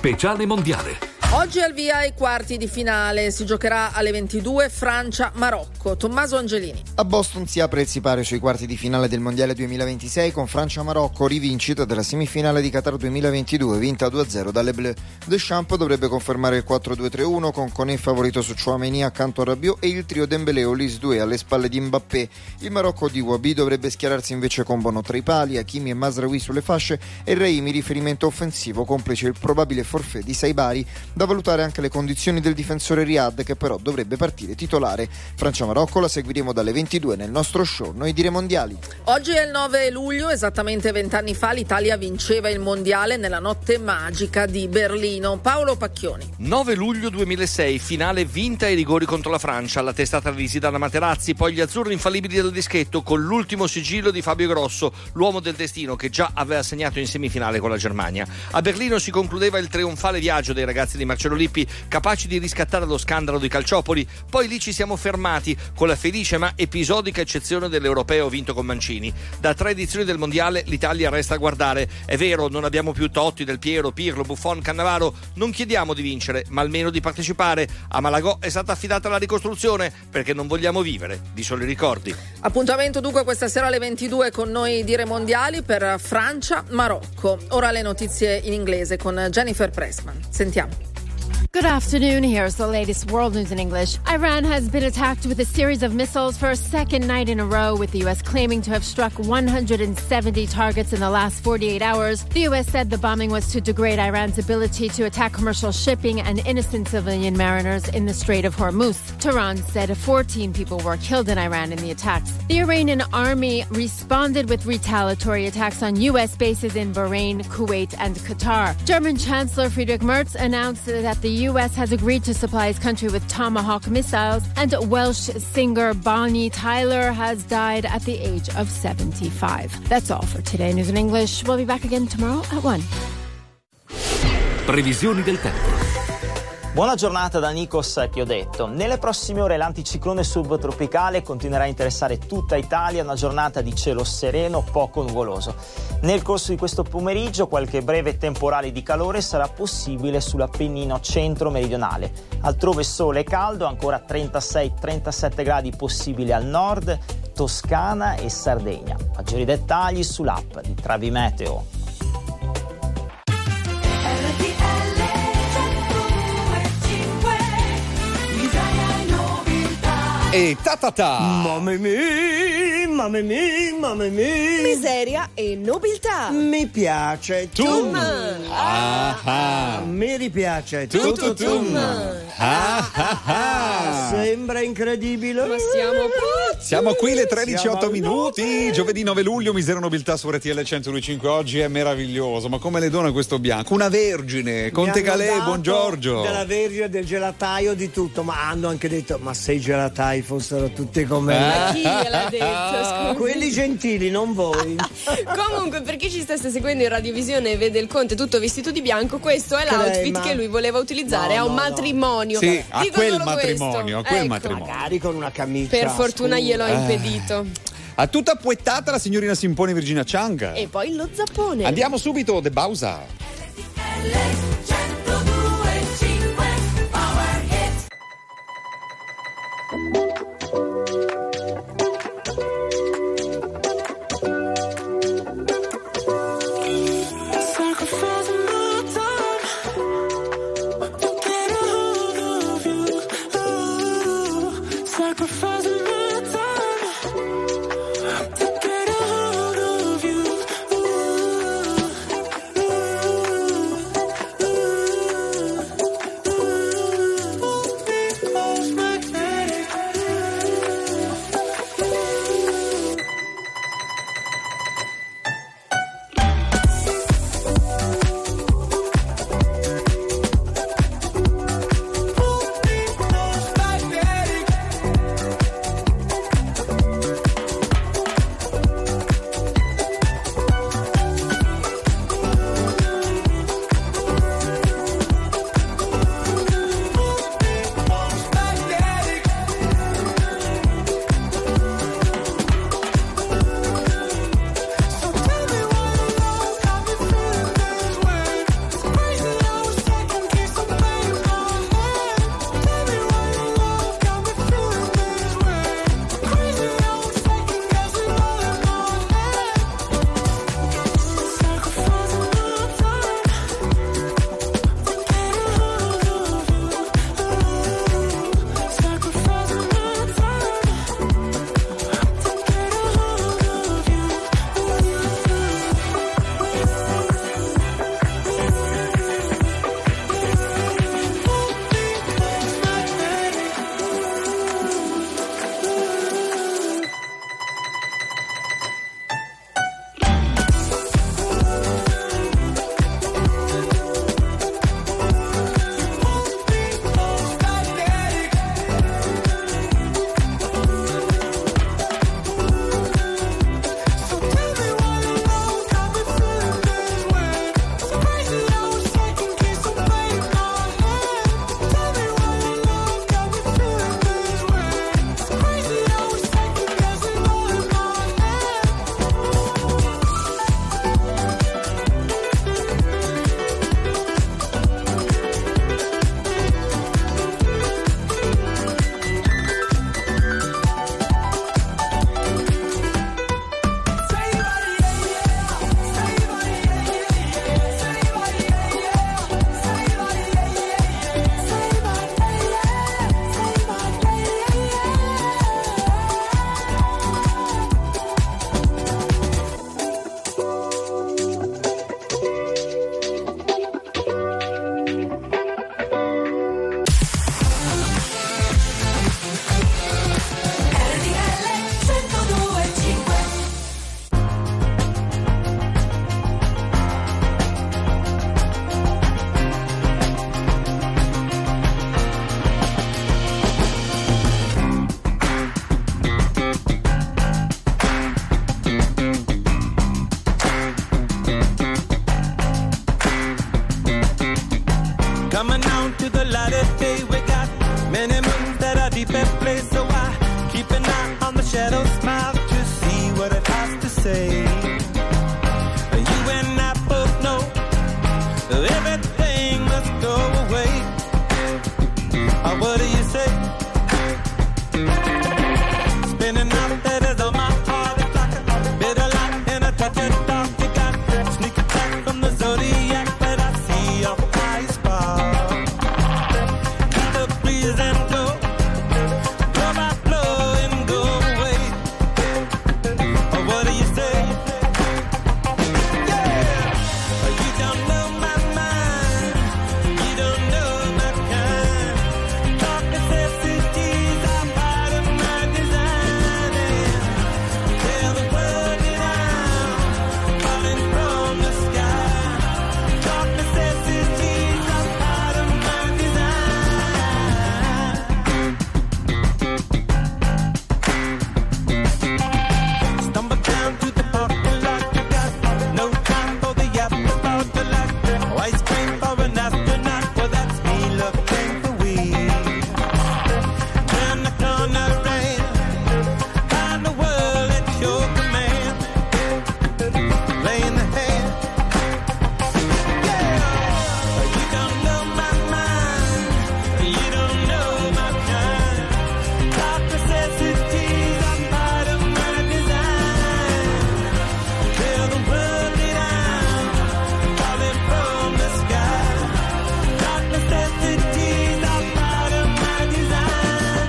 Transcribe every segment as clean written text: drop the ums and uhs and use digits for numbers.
Speciale mondiale. Oggi al via ai quarti di finale, si giocherà alle 22 Francia-Marocco. Tommaso Angelini. A Boston si apre il sipario sui quarti di finale del Mondiale 2026 con Francia-Marocco, rivincita della semifinale di Qatar 2022, vinta 2-0 dalle Bleu. Deschamps dovrebbe confermare il 4-2-3-1 con Koné favorito su Tchouaméni accanto a Rabiot e il trio Dembélé, Olise Doué alle spalle di Mbappé. Il Marocco di Wabi dovrebbe schierarsi invece con Bono tra i pali, Hakimi e Mazraoui sulle fasce e Raimi riferimento offensivo, complice il probabile forfait di Saibari. Da valutare anche le condizioni del difensore Riyad, che però dovrebbe partire titolare. Francia-Marocco la seguiremo dalle 22 nel nostro show Noi dire mondiali. Oggi è il 9 luglio, esattamente 20 anni fa l'Italia vinceva il mondiale nella notte magica di Berlino. Paolo Pacchioni. 9 luglio 2006, finale vinta ai rigori contro la Francia, la testata di Zidane Materazzi, poi gli azzurri infallibili del dischetto con l'ultimo sigillo di Fabio Grosso, l'uomo del destino che già aveva segnato in semifinale con la Germania. A Berlino si concludeva il trionfale viaggio dei ragazzi di Marcello Lippi, capaci di riscattare lo scandalo di Calciopoli. Poi lì ci siamo fermati con la felice ma episodica eccezione dell'Europeo vinto con Mancini. Da 3 edizioni del mondiale l'Italia resta a guardare. È vero, non abbiamo più Totti, Del Piero, Pirlo, Buffon, Cannavaro. Non chiediamo di vincere, ma almeno di partecipare. A Malagò è stata affidata la ricostruzione perché non vogliamo vivere di soli ricordi. Appuntamento dunque questa sera alle 22 con Noi dire mondiali per Francia-Marocco. Ora le notizie in inglese con Jennifer Pressman. Sentiamo. Good afternoon. Here's the latest world news in English. Iran has been attacked with a series of missiles for a second night in a row, with the U.S. claiming to have struck 170 targets in the last 48 hours. The U.S. said the bombing was to degrade Iran's ability to attack commercial shipping and innocent civilian mariners in the Strait of Hormuz. Tehran said 14 people were killed in Iran in the attacks. The Iranian army responded with retaliatory attacks on U.S. bases in Bahrain, Kuwait, and Qatar. German Chancellor Friedrich Merz announced that the U.S. has agreed to supply his country with Tomahawk missiles, and Welsh singer Bonnie Tyler has died at the age of 75. That's all for today. News in English. We'll be back again tomorrow at 1. Previsioni del tempo. Buona giornata da Nikos Chiodetto. Nelle prossime ore l'anticiclone subtropicale continuerà a interessare tutta Italia, una giornata di cielo sereno, poco nuvoloso. Nel corso di questo pomeriggio qualche breve temporale di calore sarà possibile sull'Appennino centro-meridionale. Altrove sole e caldo, ancora 36-37 gradi possibili al nord, Toscana e Sardegna. Maggiori dettagli sull'app di Travi Meteo. E ta-ta-ta! Mamma mia! Miseria e nobiltà! Mi piace Tum! Mi ripiace Tum! Sembra incredibile, Ma siamo Siamo qui le 13:08 Siamo minuti, giovedì 9 luglio, Misera Nobiltà su RTL 102.5. Oggi è meraviglioso, ma come le dona questo bianco? Una vergine, Conte Calais, buongiorno. Della vergine, del gelataio, di tutto, ma hanno anche detto: ma se i gelatai fossero tutti come me. Chi gliel'ha detto? Scusa. Quelli gentili, non voi. Comunque, per chi ci stesse seguendo in radiovisione e vede il Conte tutto vestito di bianco, questo è l'outfit che lui voleva utilizzare a un matrimonio. Sì, a Dico quel solo matrimonio, questo. a quel Ecco. matrimonio. Magari con una camicia. Per fortuna gliel'ho impedito. A tutta appuettata la signorina si impone Virginia Chang. E poi lo zappone. Andiamo subito, De Bausa. Coming on to the light of day, we got many moons that are deep at play, so I keep an eye on the shadow smile to see what it has to say. You and I both know everything must go away. What do you say? Spinning out letters on my heart, it's like a bitter light and a touch of dark. You got sneak attack from the zodiac, but I see your eyes spark. Keep the breeze and go, blow by blow and go away. What do you say? Yeah, you don't know my mind, you don't know my kind. Dark necessities are part of my design. Tell the world that I'm falling from the sky. Dark necessities are part of my design. Stumble down to the parking lot. You got no time for the afterthought. The light, ice cream for an astronaut. Well, that's me looking for weed. Turn the corner and find the world at your command. Playing the hand. Yeah, you don't know my mind. You don't know my kind. Dark necessities are part of my design. Tell the world that I'm falling from the sky. Dark necessities are part of my design.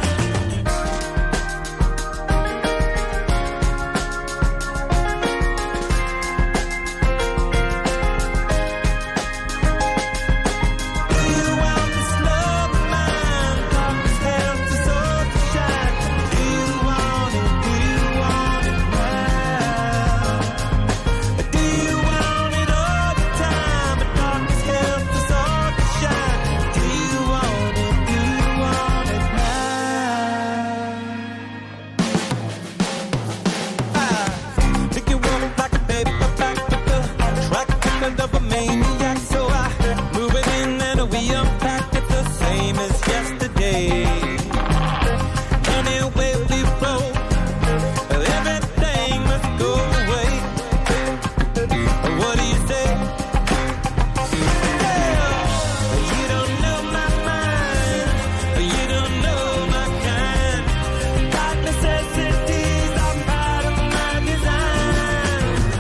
Do you want this love of mine? Darkness helps us all to shine. Do you want it? Do you want it now? Do you want it all the time? But darkness helps us all to shine. Do you want it? Do you want it now? Pick you up like a paperback with the track record of a maniac. So I move it in and we unpack it the same as yesterday. Anyway we roll, everything must go away. What do you say? Yeah, you don't know my mind, you don't know my kind. Dark necessities are part of my design.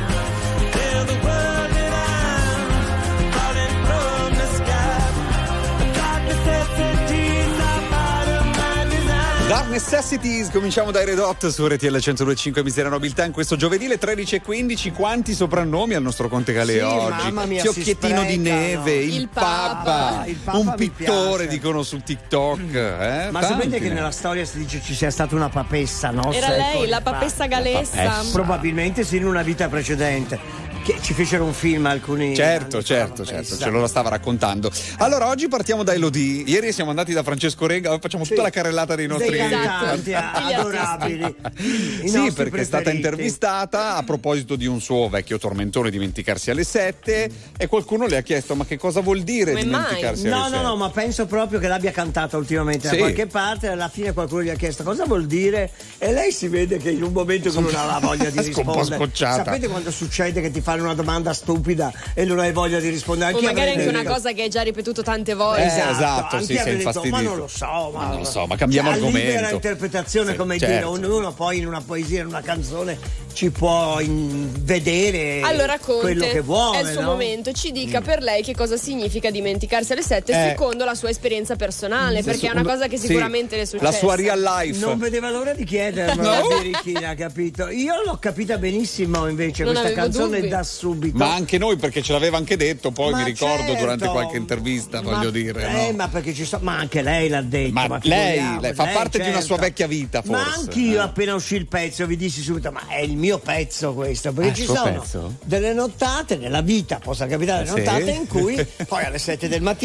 Tell the world that I'm falling from the sky. Dark necessities are part of my design. Dark Necessities, cominciamo dai Red Hot su RTL 102.5 Miseria Nobiltà in questo giovedì alle 13:15. Quanti soprannomi al nostro Conte Calè Sì, oggi? mamma mia, Fiocchettino si di sprecano. neve, Il Papa. Il Papa un mi pittore piace. dicono su TikTok. Ma Tanti, sapete che nella storia si dice ci sia stata una papessa, no? Era Secoli lei, la fa. papessa galessa. Probabilmente sì, in una vita precedente. Che ci fecero un film alcuni. Certo, anni fa, certo, la certo, papessa. ce lo stava raccontando. Allora, oggi partiamo da Elodie. Ieri siamo andati da Francesco Rega, facciamo tutta la carrellata dei nostri Dei cantanti adorabili. I Sì, nostri perché è stata preferiti. intervistata a proposito di un suo vecchio tormentone, dimenticarsi alle 7, e qualcuno le ha chiesto ma che cosa vuol dire Come dimenticarsi alle 7? No, ma penso proprio che l'abbia cantata ultimamente Sì. da qualche parte, e alla fine qualcuno gli ha chiesto cosa vuol dire e lei si vede che in un momento che non aveva voglia di un po' rispondere. scocciata. Sapete quando succede che ti fanno una domanda stupida e non hai voglia di rispondere? O Anch'io magari avrei anche una detto- cosa che hai già ripetuto tante volte. Esatto, anch'io sì, sei avrei detto, infastidito. ma non lo so, Ma non lo so, ma cambiamo cioè, argomento. libera interpretazione, Sì, come certo. dire, ognuno poi in una poesia, in una canzone ci può vedere Allora Conte, quello che vuole. è il suo no? momento, ci dica per lei che cosa significa dimenticarsi alle 7 secondo la sua esperienza personale, perché è una cosa che Sì, sicuramente le è successa. la sua real life. Non vedeva l'ora di chiedermela, No. Birichina, capito? Io l'ho capita benissimo invece Non questa avevo canzone dubbi. da subito. Ma anche noi, perché ce l'aveva anche detto, poi Ma mi ricordo certo. durante qualche intervista, Ma- voglio dire. No? Ma perché ci sto. Ma anche lei l'ha detto. Ma figuriamoci, lei fa parte di una certo. sua vecchia vita, forse. Ma anch'io appena uscì il pezzo vi dissi subito: ma è il mio pezzo questo. Perché il ci suo sono pezzo? delle nottate nella vita, possa capitare Sì. nottate in cui poi alle 7 del mattino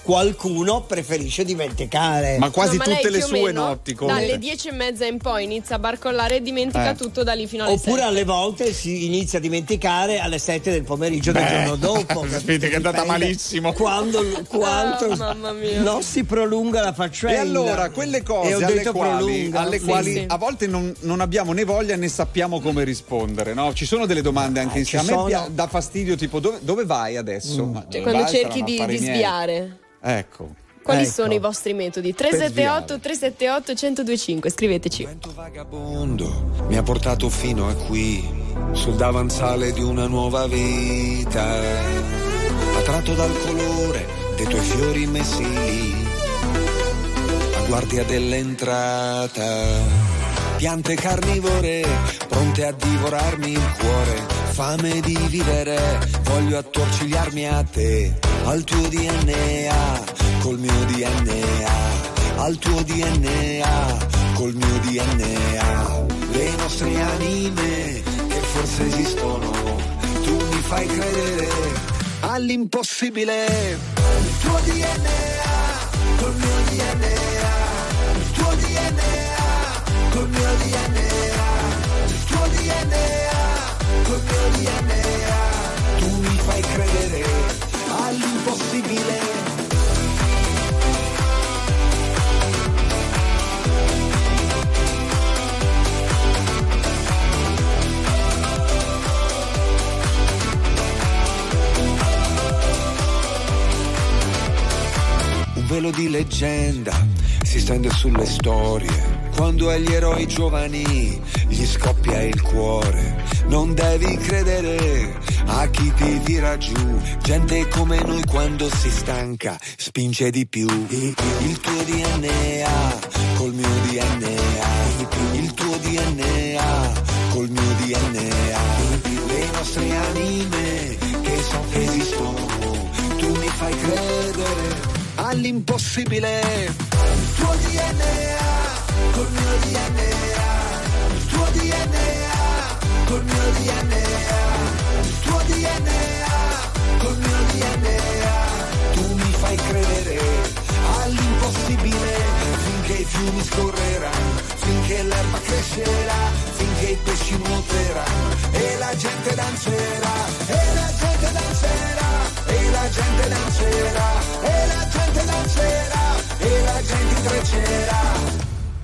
qualcuno preferisce dimenticare. Ma quasi No, ma lei tutte le più o sue meno notti. Conte. Dalle 10:30 in poi inizia a barcollare e dimentica tutto da lì fino alle 7. Oppure alle volte si inizia a dimenticare alle 7 del pomeriggio del giorno dopo. Sapete che è andata Dipende malissimo. Quanto mamma mia. non si prolunga la faccenda. E allora, quelle cose E ho alle detto quali prolunga. Sì. a volte non abbiamo né voglia né sappiamo come rispondere, no? Ci sono delle domande anche ci insieme. A me sono. dà fastidio, tipo dove vai adesso? Ma Cioè, dove quando vai? cerchi Saranno di affari miei. sviare. Ecco. Quali Ecco. sono i vostri metodi? 378 378 1025, scriveteci. Il vento vagabondo mi ha portato fino a qui, sul davanzale di una nuova vita, attratto dal colore dei tuoi fiori messi lì, a guardia dell'entrata. Piante carnivore, pronte a divorarmi il cuore, fame di vivere, voglio attorcigliarmi a te, al tuo DNA, col mio DNA, al tuo DNA, col mio DNA. Le nostre anime che forse esistono, tu mi fai credere all'impossibile. Il tuo DNA, col mio DNA, il tuo DNA, col mio DNA, il tuo DNA, col mio DNA, tu mi fai credere all'impossibile. Un velo di leggenda si stende sulle storie. Quando agli eroi giovani gli scoppia il cuore, non devi credere a chi ti tira giù. Gente come noi quando si stanca spinge di più. Il tuo DNA col mio DNA, il tuo DNA col mio DNA. Le nostre anime che so che esistono, tu mi fai credere all'impossibile. Il tuo DNA col mio DNA, il tuo DNA col mio DNA, il tuo DNA col mio DNA, tu mi fai credere all'impossibile, finché i fiumi scorreranno, finché l'erba crescerà, finché i pesci nuoteranno e la gente danzerà, e la gente danzerà, e la gente danzerà, e la gente danzerà, e la gente intreccerà.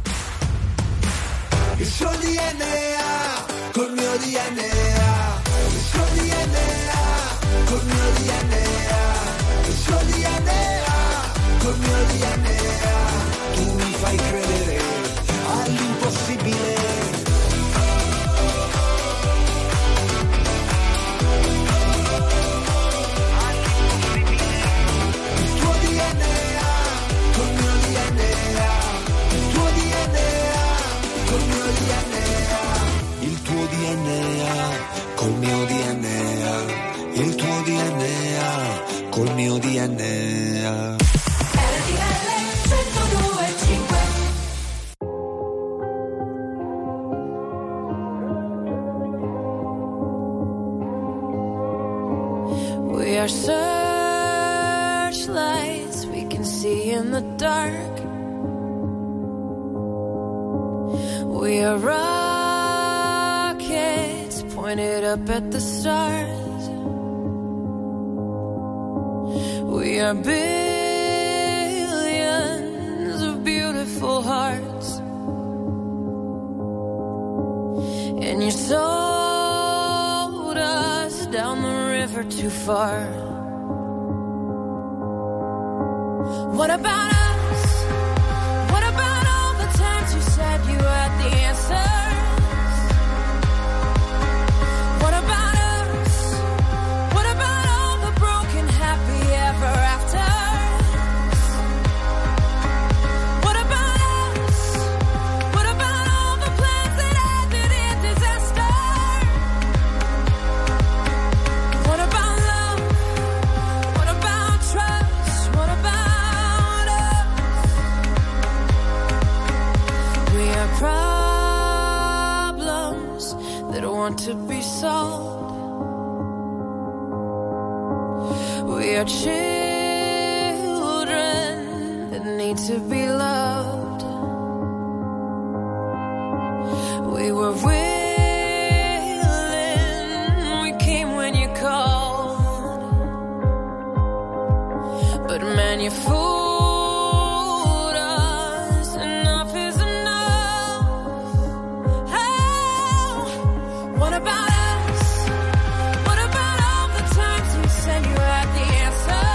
Il suo DNA col mio DNA, il suo DNA col mio DNA, il suo DNA col mio DNA, tu mi fai credere all'impossibile. Il tuo DNA col mio DNA, il tuo DNA col mio DNA, il tuo DNA col mio DNA, il tuo DNA col mio DNA. We are searchlights we can see in the dark. We are rockets pointed up at the stars. We are billions of beautiful hearts. And you sold us down the river too far. What about us? What about all the times you said you had the answers? What about us? What about all the broken happy ever afters? What about us? What about all the plans that ended in disaster? What about love? What about trust? What about us? We are problems that want to be solved. We are children children that need to be loved. We were willing, we came when you called, but man, you fooled us. Enough is enough. Oh, what about us? What about all the times you said you had the answer?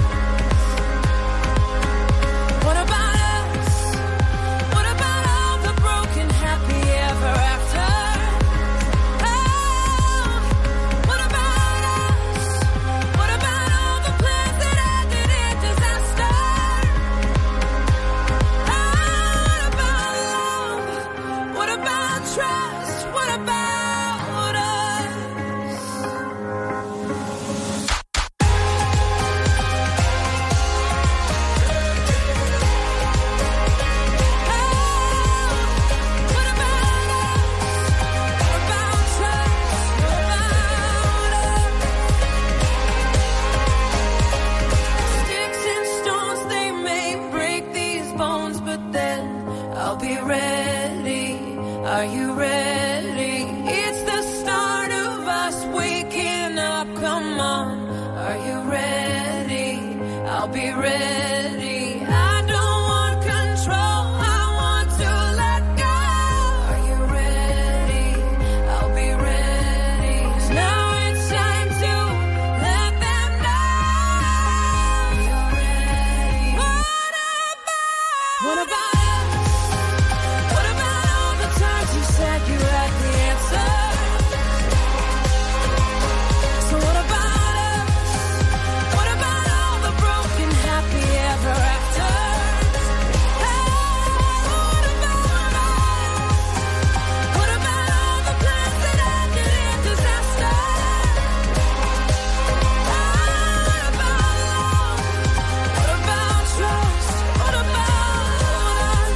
What about us? What about all the broken happy ever after? Oh, what about us? What about all the plans that ended in disaster? Oh, what about love? What about trust? What about us? Sticks and stones, they may break these bones, but then I'll be ready. Are you ready? It's the start of us waking up. Come on, are you ready? I'll be ready. I don't want control, I want to let go. Are you ready? I'll be ready. 'Cause now it's time to let them know you're ready. What about us? What about all the times you said you had the answer? So what about us? What about all the broken happy ever after? Hey, what about us? What about all the plans that ended in disaster? What about love? What about trust? What about us?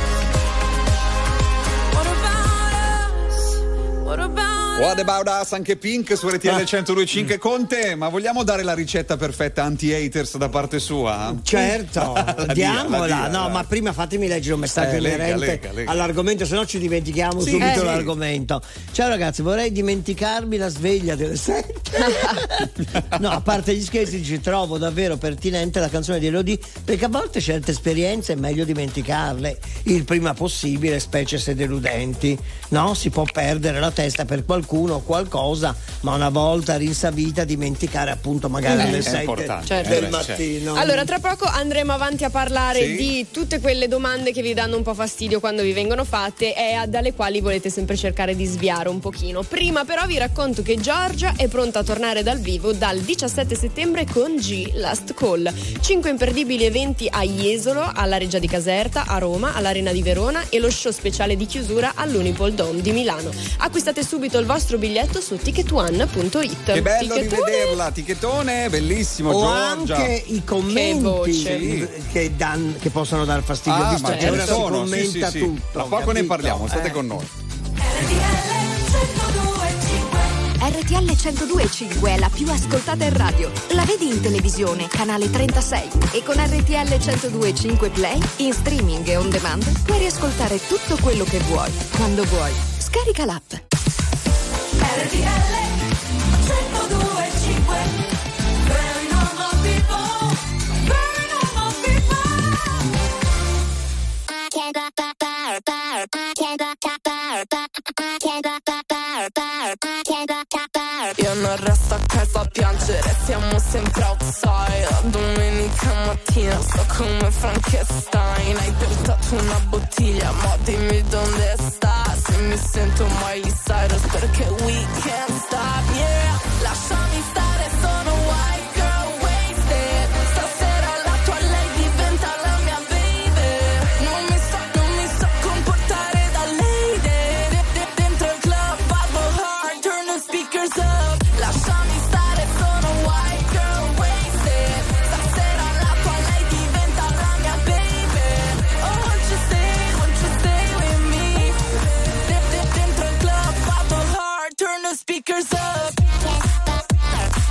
What about us? What about What About Us, anche Pink su RTL 102.5. Conte, ma vogliamo dare la ricetta perfetta anti-haters da parte sua? Certo, diamola. No, ma prima fatemi leggere un messaggio inerente lega. all'argomento, se no ci dimentichiamo Sì, subito sì. l'argomento. Ciao ragazzi, vorrei dimenticarmi la sveglia delle 7. No, a parte gli scherzi, ci trovo davvero pertinente la canzone di Elodie, perché a volte certe esperienze è meglio dimenticarle il prima possibile, specie se deludenti. No, si può perdere la testa per qualcuno o qualcosa, ma una volta rinsavita dimenticare appunto magari alle 7 del mattino. Allora, tra poco andremo avanti a parlare di tutte quelle domande che vi danno un po' fastidio quando vi vengono fatte e dalle quali volete sempre cercare di sviare un pochino. Prima però vi racconto che Giorgia è pronta a tornare dal vivo dal 17 settembre con G Last Call. 5 imperdibili eventi a Jesolo, alla Reggia di Caserta, a Roma, all'Arena di Verona e lo show speciale di chiusura all'Unipol Dome di Milano. Acquistate subito il vostro biglietto su ticketone.it. Che bello Ticchettone. rivederla, ticchettone, bellissimo, O Giorgia. anche i commenti che possono dar fastidio, visto che ora si commenta sì. tutto. Tra poco ne parliamo, state con noi. RTL 102.5 è la più ascoltata in radio. La vedi in televisione, canale 36. E con RTL 102.5 Play, in streaming e on demand, puoi riascoltare tutto quello che vuoi, quando vuoi. Scarica l'app. RTL 102.5. Very normal people. Very normal Io non resto a casa a piangere, siamo sempre outside. Domenica mattina sto come Frankenstein. Hai portato una bottiglia, ma dimmi dove sta. Se mi sento Miley Cyrus perché we can't stop, yeah. Lasciami stare, sono white girl wasted. Stasera la tua lei diventa la mia baby. Non mi so comportare da lady. Dentro il club vado hard, turn the speakers up. Lasciami stare, sono white girl wasted. Stasera la tua lei diventa la mia baby. Oh, won't you stay with me? Dentro il club vado hard, turn the speakers up.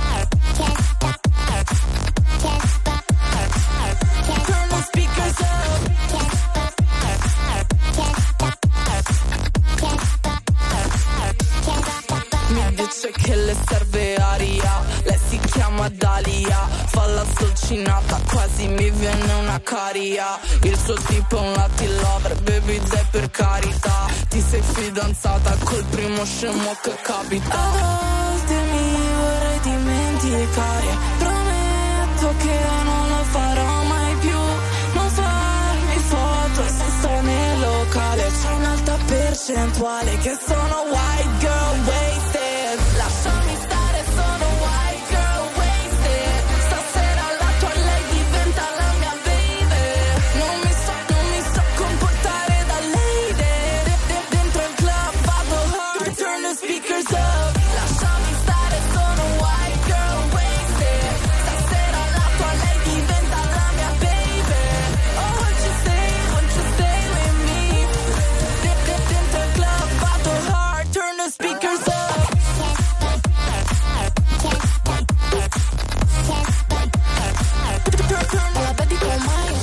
una dalia, fa la stolcinata, quasi mi viene una caria. Il suo tipo è un Latin lover, baby dai per carità. Ti sei fidanzata col primo scemo che capita. A volte mi vorrei dimenticare, prometto che non lo farò mai più. Non farmi foto se sto nel locale, c'è un'alta percentuale che sono white girl wasted. Lasciami stare, sono white girl wasted. Stasera la tua lei diventa la mia baby. Non mi so comportare da lady. Dentro il club vado hard, turn the speakers up. Lasciami stare, sono white girl wasted. Stasera la tua lei diventa la mia baby. Oh, won't you stay with me? Dentro il club vado hard, turn the speakers up. La vedi con Miles.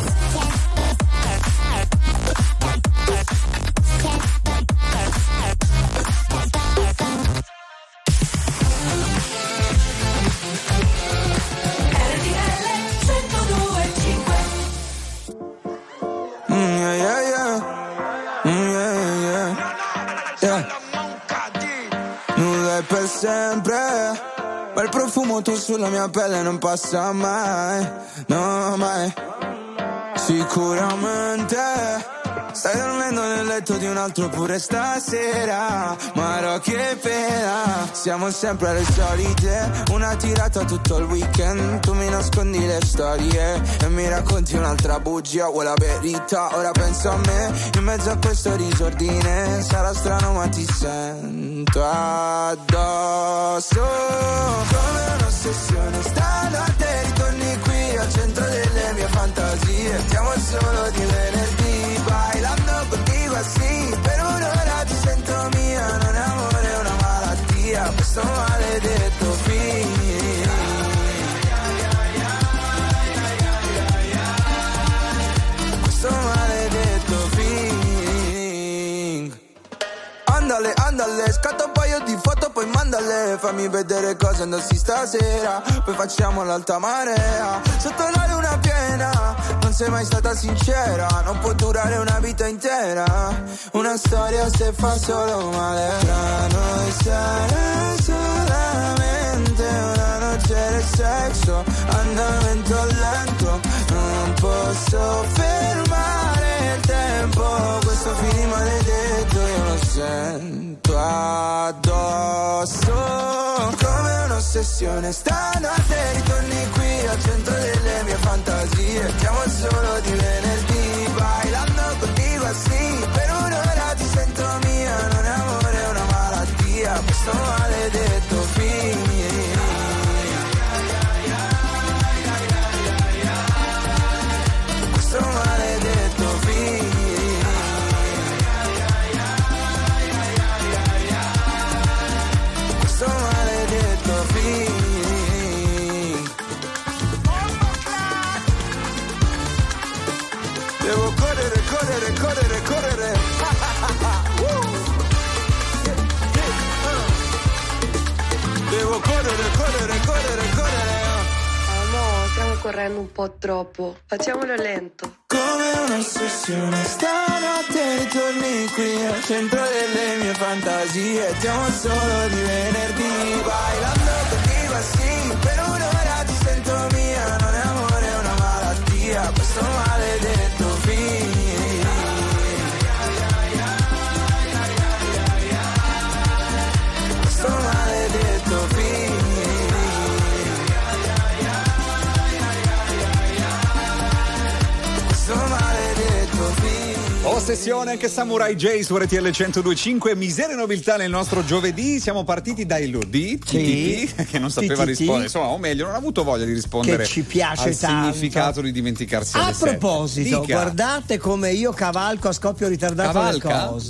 Yeah, yeah, yeah. Yeah, yeah, yeah. Nulla è per sempre, ma il profumo tu sulla mia pelle non passa mai, no mai. Sicuramente stai dormendo nel letto di un altro pure stasera, ma no, che pena. Siamo sempre alle solite, una tirata tutto il weekend. Tu mi nascondi le storie e mi racconti un'altra bugia. Vuoi la verità? Ora penso a me in mezzo a questo disordine. Sarà strano ma ti sento addosso come un'ossessione. Stanotte ritorni qui al centro delle mie fantasie. Stiamo solo di venerdì, bailando contigo así. Per un'ora ti sento mia, non è amore, è una malattia. Questo maledetto feeling. Questo maledetto feeling. Andale, andale, scatta un paio di foto poi mandale. Fammi vedere cosa indossi stasera, poi facciamo l'alta marea. Sotto la luna piena, non sei mai stata sincera. Non può durare una vita intera, una storia se fa solo male. Tra noi sarà solamente una noce di sesso, andamento lento. Non posso fermare il tempo, questo film maledetto io lo sento addosso come un'ossessione. Stanotte ritorni qui al centro delle mie fantasie. Stiamo solo di venerdì, bailando contigo así. Per un'ora ti sento mia, non è amore, è una malattia. Questo maledetto feeling. Questo maledetto feeling. Questo maledetto feeling. Devo correre, correre, correre, correre. Devo correre, correre, correre, correre. Oh no, stiamo correndo un po' troppo. Facciamolo lento. Come un'ossessione, stanotte ritorni qui al centro delle mie fantasie. Stiamo solo di venerdì, bailando contigo así. Per un'ora ti sento mia, non è amore, è una malattia. Questo maledetto feeling. Questo maledetto feeling. Questo maledetto feeling. Ossessione anche Samurai J su RTL 102.5. Miseria e nobiltà nel nostro giovedì. Siamo partiti da Elodie che non sapeva rispondere, insomma, o meglio non ha avuto voglia di rispondere, che ci piace al tanto. significato di dimenticarsi a alle sette. proposito, Dica. guardate come io cavalco a scoppio ritardato le cose.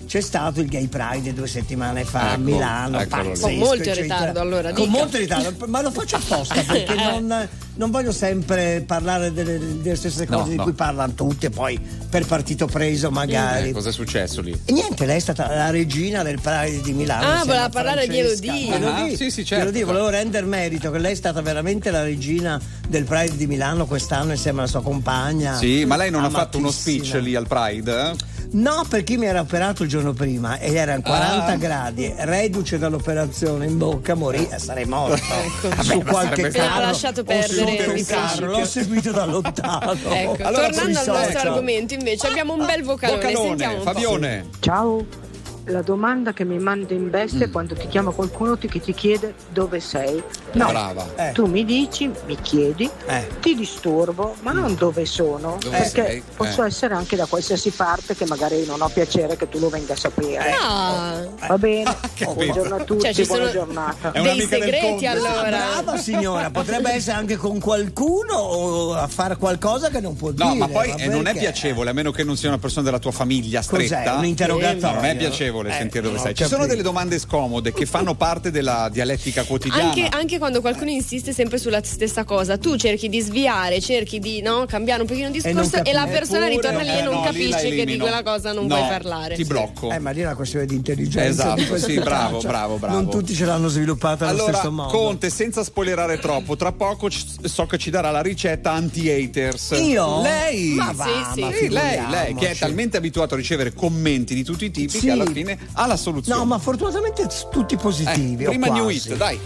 c'è stato il Gay Pride 2 settimane fa a Milano, pazzesco, con molto eccetera. ritardo, allora con dica. molto ritardo, ma lo faccio apposta perché non voglio sempre parlare delle stesse cose di cui parlano tutti e poi per partito preso magari. Cosa è successo lì? E niente, lei è stata la regina del Pride di Milano. Voleva parlare di Elodie. Sì, certo. Elodie, volevo rendere merito che lei è stata veramente la regina del Pride di Milano quest'anno insieme alla sua compagna. Sì, ma lei non ha fatto uno speech lì al Pride? No, perché mi era operato il giorno prima ed erano 40 gradi, reduce dall'operazione in bocca, morì e sarei morto. Su qualche carro, ha lasciato perdere un carro, l'ho seguito da lontano. Ecco, Allora, tornando al nostro argomento, invece abbiamo un bel vocalone. Sentiamo un po'. Fabione. Ciao. La domanda che mi manda in bestia è quando ti chiama qualcuno che ti chiede dove sei. No, brava. Tu mi dici, mi chiedi, ti disturbo, ma non dove sono, Dove perché sei? posso essere anche da qualsiasi parte che magari non ho piacere che tu lo venga a sapere. Va bene, buongiorno a tutti, Cioè, ci buona sono giornata. dei segreti allora. Brava signora, potrebbe essere anche con qualcuno o a fare qualcosa che non può dire. No, ma poi non è perché? piacevole, a meno che non sia una persona della tua famiglia stretta. Cos'è? Un interrogatorio? Non è piacevole sentire dove sei. Ci capito. sono delle domande scomode che fanno parte della dialettica quotidiana. Anche quando qualcuno insiste sempre sulla stessa cosa, tu cerchi di sviare, cerchi di cambiare un pochino il discorso e la persona ritorna lì e non capisce che di quella cosa non puoi parlare. Ti blocco. Ma lì è una questione di intelligenza. Esatto, di questo sì, bravo. Non tutti ce l'hanno sviluppata allo Allora, stesso modo. Conte, senza spoilerare troppo, tra poco so che ci darà la ricetta anti-haters. Io? Lei? Ma va, ma sì, lei che è figuriamoci. talmente abituato a ricevere commenti di tutti i tipi Sì. che alla fine ha la soluzione. No, ma fortunatamente tutti positivi. o Prima New quasi. Hit, dai.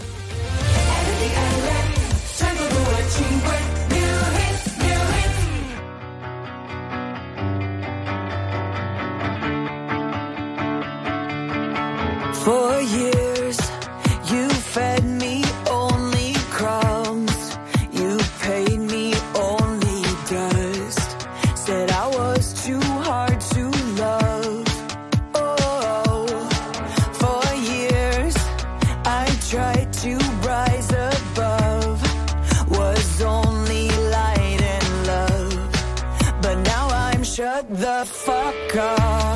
For years, you fed me only crumbs. You paid me only dust. Said I was too hard to love. Oh, for years, I tried to rise above. Was only light and love. But now I'm shut the fuck up.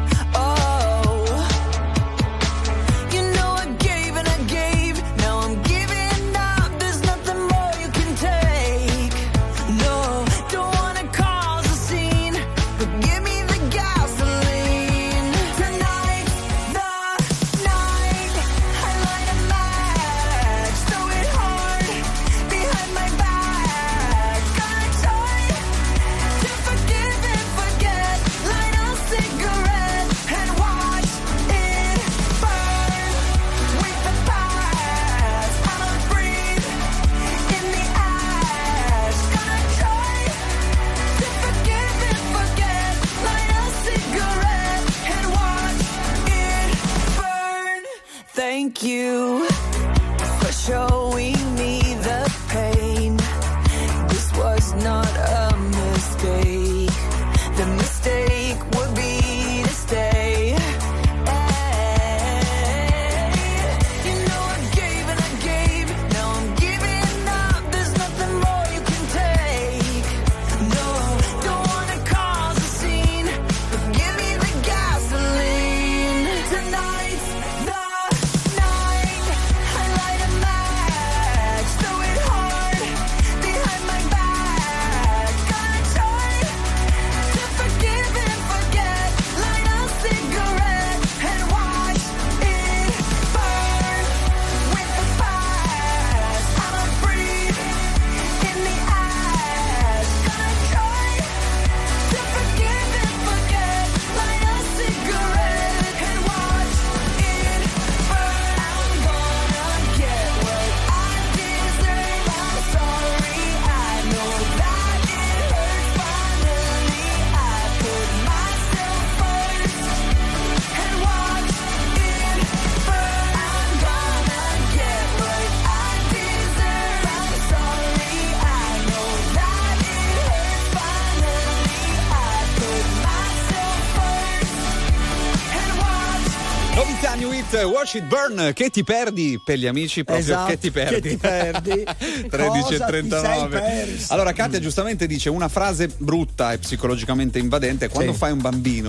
Thank you for showing me the pain. This was not a mistake. The mistake would be to stay. You know I gave and I gave. Now I'm giving up. There's nothing more you can take. No, don't wanna cause a scene, but give me the gasoline. Tonight's the night. I light a match, throw it hard behind my back. Gonna try to forgive and forget. Light a cigarette and watch it burn. With the past, I'ma breathe in the ash. Gonna try to forgive and forget. Light a cigarette and watch it burn. I'm gonna get what I deserve. I'm sorry, I know that it hurts. Finally, I put myself first and watch it burn. I'm gonna get what I deserve. I'm sorry, I know that it hurts. Finally, I put myself first and watch. Novità New Hit, Watch It Burn, che ti perdi per gli amici proprio Esatto, che ti perdi. che ti perdi. 13:39. Allora Katia giustamente dice una frase brutta e psicologicamente invadente: quando fai un bambino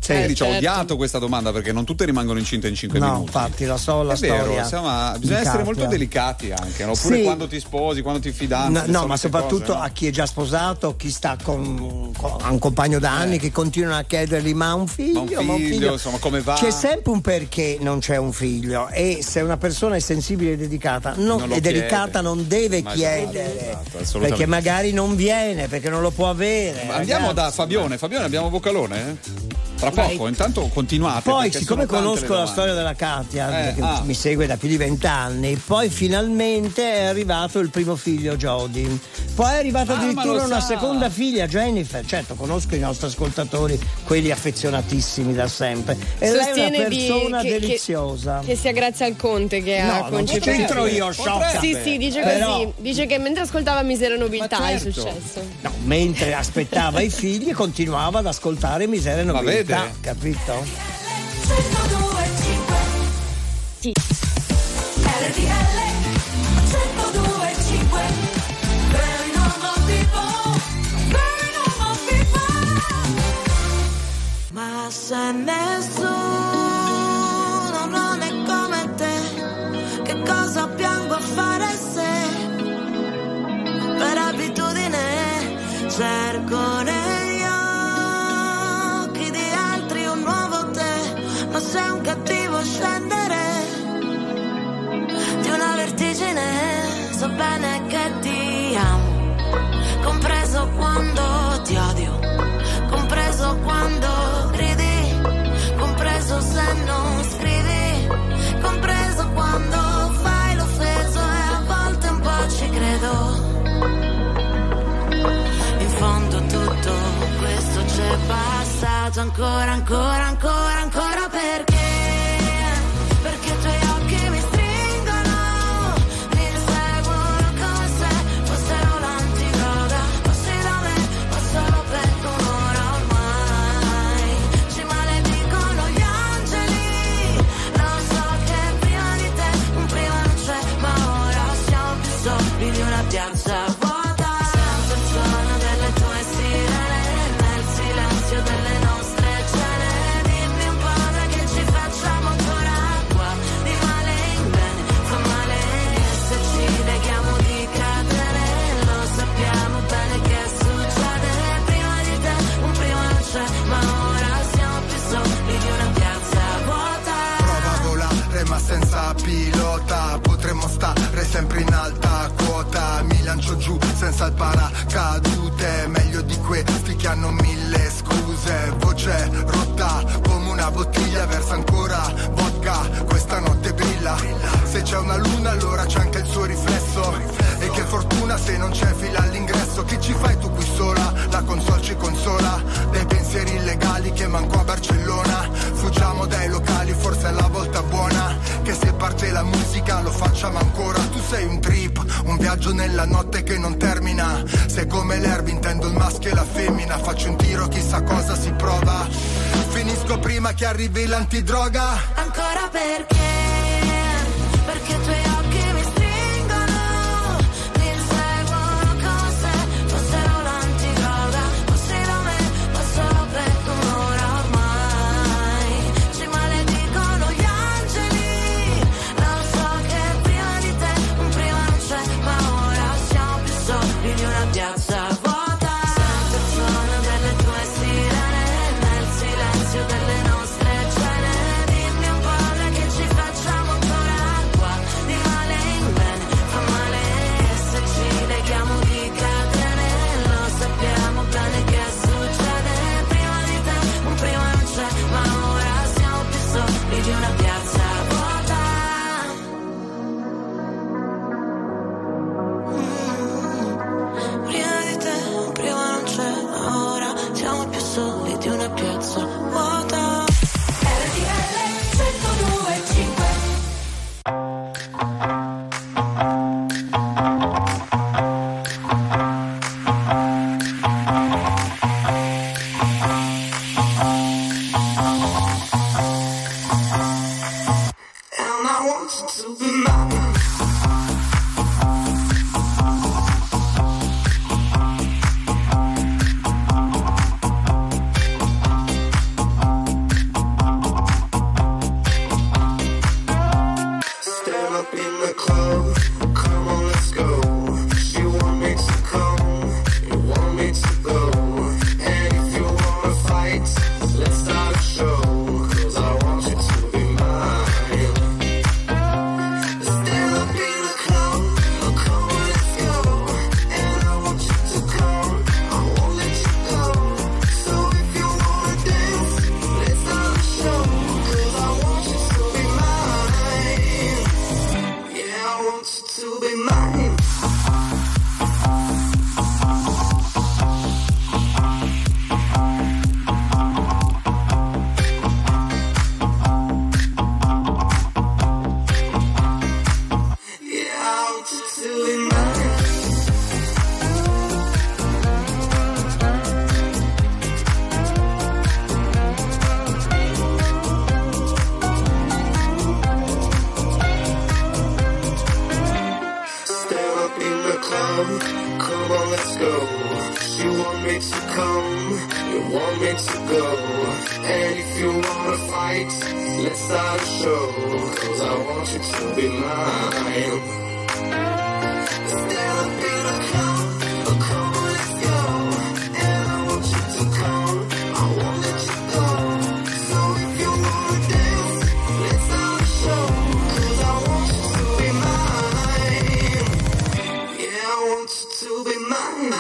Quindi ci ho certo. odiato questa domanda perché non tutte rimangono incinte in 5 minuti. Infatti la È storia. vero, bisogna essere Katia. molto delicati anche, no? Oppure Sì. quando ti sposi, quando ti fidanzi. No, ma soprattutto cose, no? a chi è già sposato, chi sta con ha un compagno da anni che continuano a chiedergli ma un figlio, Ma un figlio, insomma, come va? C'è sempre un perché non c'è un figlio, e se una persona è sensibile e dedicata Non lo è chiede. delicata non deve Ma chiedere, esatto, assolutamente. perché magari non viene, perché non lo può avere. Andiamo da Fabione. Fabione, abbiamo vocalone? Tra poco, intanto continuate. Poi, perché siccome sono tante conosco le la domande. storia della Katia, che ah. mi segue da più di 20 anni, poi finalmente è arrivato il primo figlio, Jody. Poi è arrivata ma addirittura lo una sa. seconda figlia, Jennifer. Certo, conosco i nostri ascoltatori, quelli affezionatissimi da sempre. E lei è Sostiene una persona che deliziosa. Che sia grazie al Conte che No, ha non concepito. c'entro io, sciocca. Sì, dice Però- così. Dice che mentre ascoltava Misera Nobiltà Ma è certo. successo. No, mentre aspettava i figli continuava ad ascoltare Miseria e Ma Nobiltà, vede? capito? Sì. RTL 102.5. Very normal people, very normal people. Ma se nessuno non è come te, che cosa piango a fare se per abitudine cerco negli occhi di altri un nuovo te, ma sei un cattivo scendere di una vertigine, so bene che ti amo, compreso quando ti odio, compreso quando ridi, compreso se non scrivi, compreso quando fai l'offeso e a volte un po' ci credo. In fondo tutto questo c'è passato ancora, ancora, ancora, ancora perché? Perché i tuoi occhi mi stringono, mi inseguono come se fossero l'antidroga, fossi da me o solo per un'ora ormai. Ci maledicono gli angeli, lo so che prima di te un prima non c'è, ma ora siamo più soli di una piazza vuota. Sento il suono delle tue sirene nel silenzio delle nostre cene. Dimmi un po' da che ci facciamo ancora qua, di male in bene, fa male se ci leghiamo di catene. Lo sappiamo bene che succede, prima di te un prima non c'è, ma ora siamo più soli di una piazza vuota. Prova a volare ma senza pilota, potremmo stare sempre in alta quota. Mi lancio giù senza il paracadute, meglio di questi che hanno mille scuse. Voce rotta come una bottiglia, versa ancora vodka, questa notte brilla. Se c'è una luna allora c'è anche il suo riflesso, e che fortuna se non c'è fila all'ingresso. Che ci fai tu qui sola? La console ci consola dei pensieri illegali che manco a Barcellona. Fuggiamo dai locali, forse è la volta buona, che se parte la musica lo facciamo ancora. Tu sei un trip, un viaggio nella notte che non termina. Sei come l'erba, intendo il maschio e la femmina. Faccio un tiro, chissà cosa si prova. Finisco prima che arrivi l'antidroga. Ancora perché? Perché i tuoi occhi mi stringono, mi inseguono come se fossero l'antidroga, fossi da me o solo per un'ora ormai. Ci maledicono gli angeli, lo so che prima di te un prima non c'è, ma ora siamo più soli di una piazza vuota. Sento il suono delle tue sirene nel silenzio delle nostre cene. Dimmi un po' da che ci facciamo ancora qua, di male in bene, fa male se ci leghiamo di catene. Lo sappiamo bene che succede, prima di te un prima non c'è, ma ora siamo più soli di una piazza vuota. Prima di te show. She want me to come, you want me to go. And if you wanna fight, let's start a show. 'Cause I want you to be mine. Instead of being a clown, come on, let's go. And I want you to come, I won't let you go. So if you wanna dance, let's start a show. 'Cause I want you to be mine. Yeah, I want you to be mine.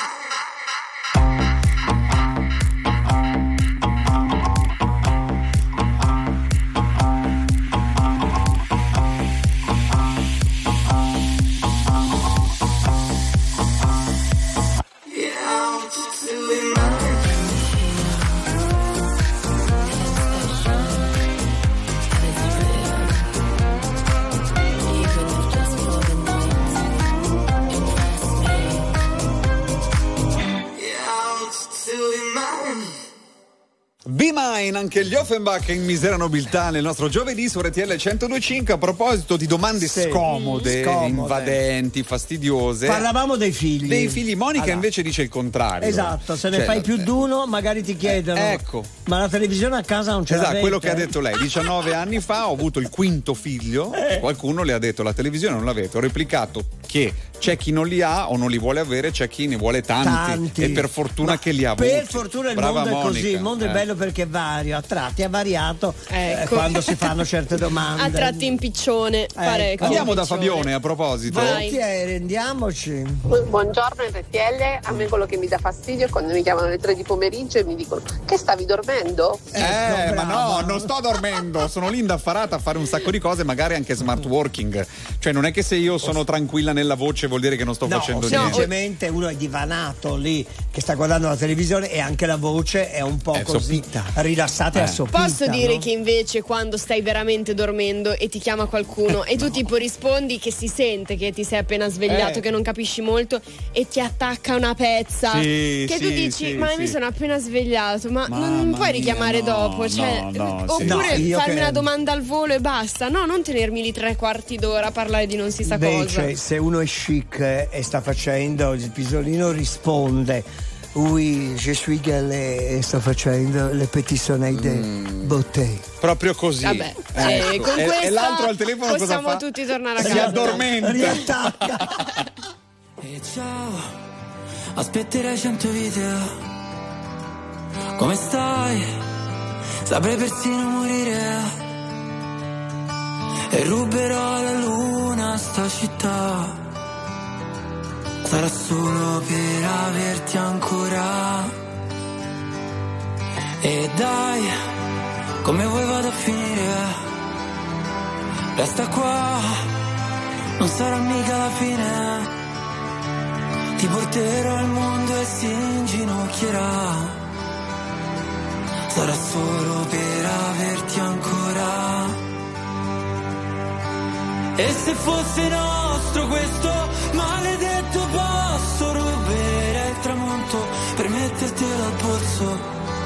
Be Mine, anche gli Offenbach in misera nobiltà nel nostro giovedì su RTL 102.5. A proposito di domande scomode, invadenti, fastidiose, parlavamo dei figli. Monica invece dice il contrario. Esatto, se ne fai più di uno magari ti chiedono ma la televisione a casa non ce l'avete? Esatto, quello che ha detto lei. 19 anni fa ho avuto il quinto figlio, qualcuno le ha detto la televisione non l'avete. Ho replicato che c'è chi non li ha o non li vuole avere, c'è chi ne vuole tanti. E per fortuna che li ha avuti. Per fortuna il Brava mondo è Monica. così, il mondo è bello perché è vario, a tratti è variato quando si fanno certe domande. A tratti in piccione, parecchio. Andiamo da Fabione a proposito. Volentieri, andiamoci. Buongiorno RTL, a me quello che mi dà fastidio è quando mi chiamano alle 3 di pomeriggio e mi dicono che stavi dormendo? Ma no, non sto dormendo, sono lì indaffarata a fare un sacco di cose, magari anche smart working. Cioè non è che se io sono tranquilla nella voce vuol dire che non sto facendo niente. Semplicemente uno è divanato lì che sta guardando la televisione e anche la voce è un po' così rilassata e assopita. Posso dire che invece quando stai veramente dormendo e ti chiama qualcuno e tu tipo rispondi che si sente che ti sei appena svegliato, che non capisci molto e ti attacca una pezza che tu dici ma mi sono appena svegliato, ma non puoi richiamare dopo, oppure farmi una domanda al volo e basta, non tenermi lì 3/4 d'ora a parlare di non si sa cosa. Se uno è chic e sta facendo il pisolino risponde oui, je suis galé e sto facendo le petizioni de bouteille. Proprio così. Vabbè, con e l'altro al telefono cosa fa? Possiamo tutti tornare a casa. Si addormenta. Riattacca. E ciao, aspetterai 100 video. Come stai? Saprei persino morire. E ruberò la luna a sta città. Sarà solo per averti ancora. E dai, come vuoi vado a finire? Resta qua, non sarà mica la fine. Ti porterò al mondo e si inginocchierà. Sarà solo per averti ancora. E se fosse nostro questo maledetto posto, ruberei il tramonto per mettertelo al polso.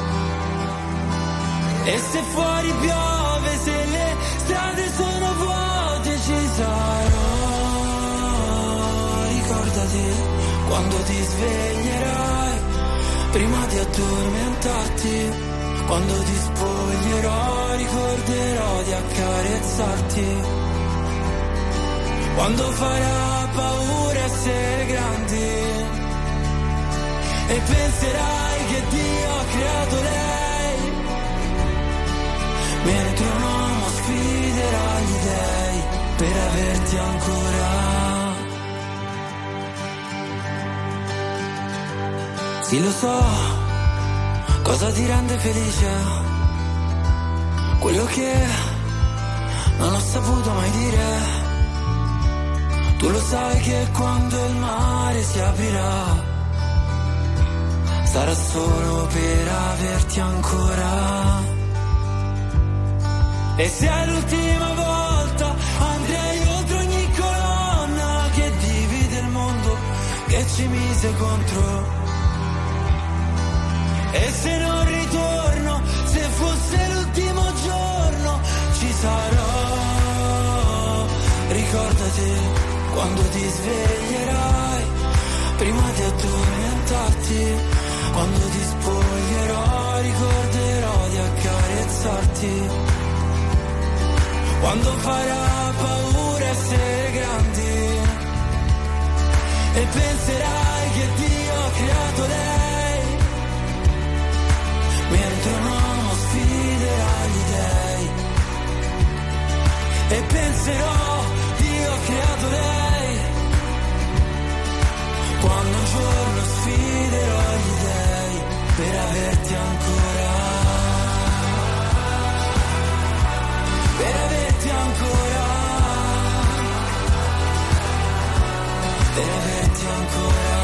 E se fuori piove, se le strade sono vuote, ci sarò. Ricordati quando ti sveglierai, prima di addormentarti. Quando ti spoglierò, ricorderò di accarezzarti. Quando farà paura essere grandi e penserai che Dio ha creato lei, mentre un uomo sfiderà gli dèi per averti ancora. Sì, lo so cosa ti rende felice, quello che non ho saputo mai dire. Tu lo sai che quando il mare si aprirà, sarà solo per averti ancora. E se è l'ultima volta, andrei oltre ogni colonna che divide il mondo, che ci mise contro. E se non ritorno, se fosse l'ultimo giorno, ci sarò. Ricordati quando ti sveglierai, prima di addormentarti. Quando ti spoglierò ricorderò di accarezzarti. Quando farà paura essere grandi e penserai che Dio ha creato lei, mentre un uomo sfiderà gli dèi. E penserò, Dio ha creato lei, quando un giorno sfiderò gli dèi per averti ancora, per averti ancora, per averti ancora.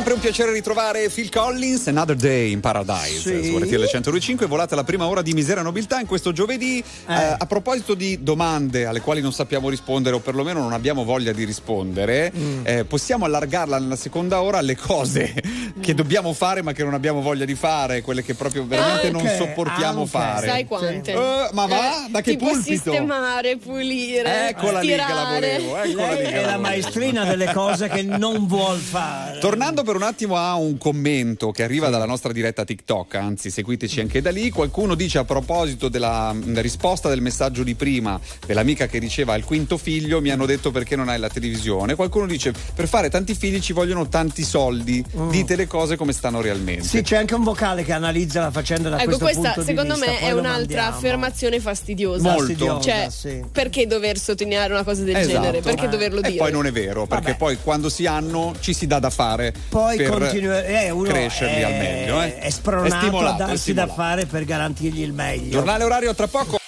Sempre un piacere ritrovare Phil Collins, Another Day in Paradise, su RTL 102.5. Volata la prima ora di Misera Nobiltà in questo giovedì. A proposito di domande alle quali non sappiamo rispondere, o perlomeno non abbiamo voglia di rispondere, possiamo allargarla nella seconda ora alle cose che dobbiamo fare ma che non abbiamo voglia di fare, quelle che proprio veramente non sopportiamo fare. Sai quante? Ma va? Da che tipo pulpito? Sistemare, pulire, Eccola lì che la volevo. Lei è la maestrina delle cose che non vuol fare. Tornando per un attimo a un commento che arriva dalla nostra diretta TikTok, anzi seguiteci anche da lì, qualcuno dice a proposito della risposta del messaggio di prima dell'amica che diceva al quinto figlio mi hanno detto perché non hai la televisione, qualcuno dice per fare tanti figli ci vogliono tanti soldi, dite le cose come stanno realmente. Sì, c'è anche un vocale che analizza la faccenda da questo punto di vista. Secondo me è un'altra affermazione fastidiosa. Molto. Cioè, perché dover sottolineare una cosa del genere? Perché doverlo dire? E poi non è vero, perché poi quando si hanno ci si dà da fare poi per uno crescerli al meglio. È spronato a darsi da fare per garantirgli il meglio. Giornale orario tra poco.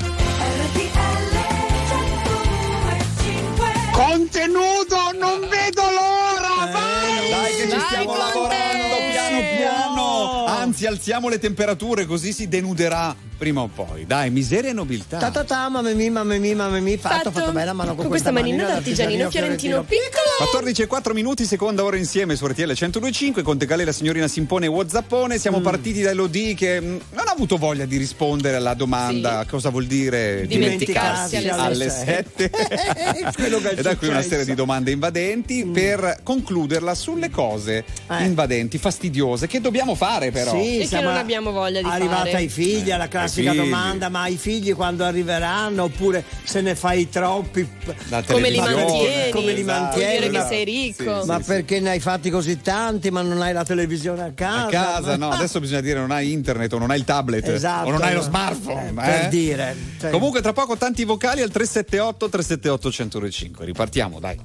Contenuto, non vedo l'ora! Vai! Dai che ci stiamo lavorando piano piano. Anzi, alziamo le temperature così si denuderà prima o poi. Dai, miseria e nobiltà. Mamma fatto bene a mano con questa manina d'artigianino fiorentino piccolo. 14:04, seconda ora insieme su RTL 102.5 con Te Calè, la signorina Simpone e Whatsappone. Siamo partiti da Elodie che non ha avuto voglia di rispondere alla domanda cosa vuol dire dimenticarsi alle 7. E da qui una serie di domande invadenti per concluderla sulle cose invadenti, fastidiose, che dobbiamo fare però. Sì, e che non abbiamo voglia di arrivata fare. ai figli, alla classica domanda, ma i figli quando arriveranno, oppure se ne fai troppi, come li mantieni? Come li mantieni? Vuol dire che sei ricco. Ma perché ne hai fatti così tanti ma non hai la televisione a casa? A casa no, adesso bisogna dire non hai internet o non hai il tablet o non hai lo smartphone. Per dire. Comunque tra poco tanti vocali al 378 378 1025. Ripartiamo, dai.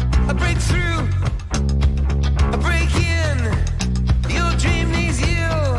I break in, your dream needs you.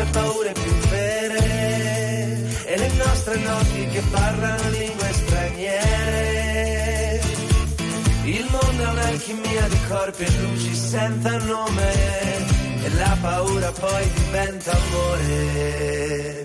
nostre paure più vere e le nostre notti che parlano lingue straniere. Il mondo è un'alchimia di corpi e luci senza nome e la paura poi diventa amore.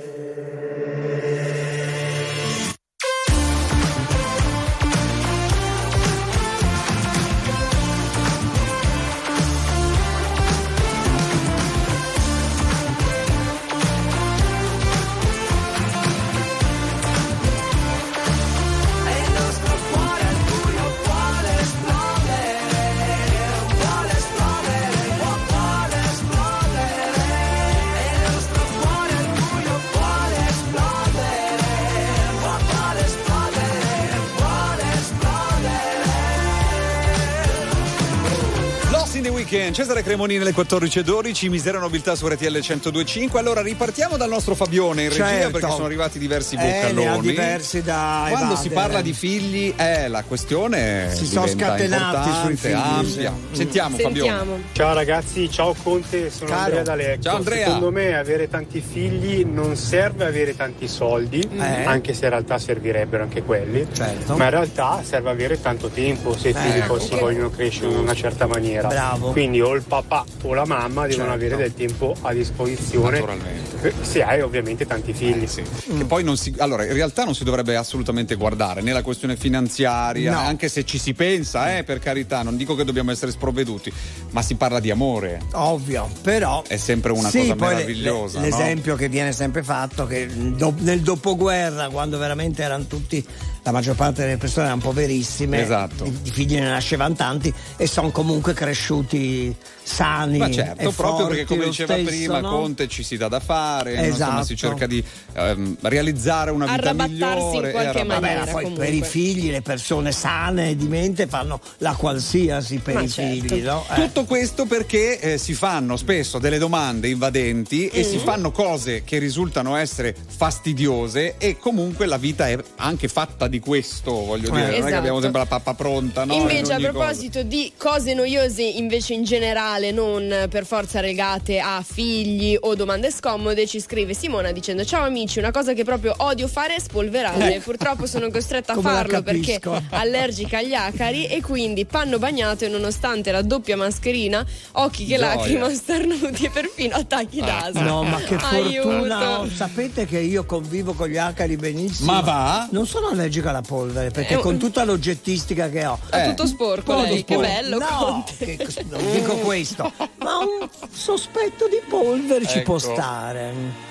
Cesare Cremonini alle 14:12, Misera Nobiltà su RTL 102.5. Allora ripartiamo dal nostro Fabione in regia, perché sono arrivati diversi boccalloni. Ne ha diversi da Quando evadere. si parla di figli, la questione si sono scatenati sui figli. Ampia. Sentiamo Fabione. Ciao ragazzi, ciao Conte, sono Andrea D'Alecco. Ciao Andrea. Secondo me avere tanti figli non serve avere tanti soldi, anche se in realtà servirebbero anche quelli, ma in realtà serve avere tanto tempo se i figli poi si vogliono crescere in una certa maniera. Bravo. Quindi o il papà o la mamma devono avere del tempo a disposizione. Naturalmente. Se hai ovviamente tanti figli. Che poi allora in realtà non si dovrebbe assolutamente guardare né la questione finanziaria, anche se ci si pensa, per carità, non dico che dobbiamo essere sprovveduti, ma si parla di amore. Ovvio, però è sempre una cosa meravigliosa. L'esempio che viene sempre fatto che nel dopoguerra, quando veramente erano tutti, la maggior parte delle persone erano poverissime, di figli ne nascevano tanti e sono comunque cresciuti sani. Ma certo, e proprio forti, perché come diceva stesso, prima no? Conte, ci si dà da fare, insomma, si cerca di realizzare una vita migliore. In qualche maniera, poi per i figli le persone sane di mente fanno la qualsiasi per i figli, no? Tutto questo perché si fanno spesso delle domande invadenti e si fanno cose che risultano essere fastidiose, e comunque la vita è anche fatta di questo, voglio dire, non è che abbiamo sempre la pappa pronta, no? Invece a proposito di cose noiose invece in generale, non per forza legate a figli o domande scomode, ci scrive Simona dicendo: ciao amici, una cosa che proprio odio fare è spolverare, purtroppo sono costretta a Come la farlo perché capisco. allergica agli acari, e quindi panno bagnato e nonostante la doppia mascherina, occhi che Gioia. lacrima, starnuti e perfino attacchi d'asma. No, ma che fortuna! Aiuto. Sapete che io convivo con gli acari benissimo. Ma va? Non sono allergica alla polvere, perché con tutta l'oggettistica che ho. Ha tutto sporco Tutto lei, che sporco. bello. No, Conte. non dico questo, ma un sospetto di polvere ci può stare.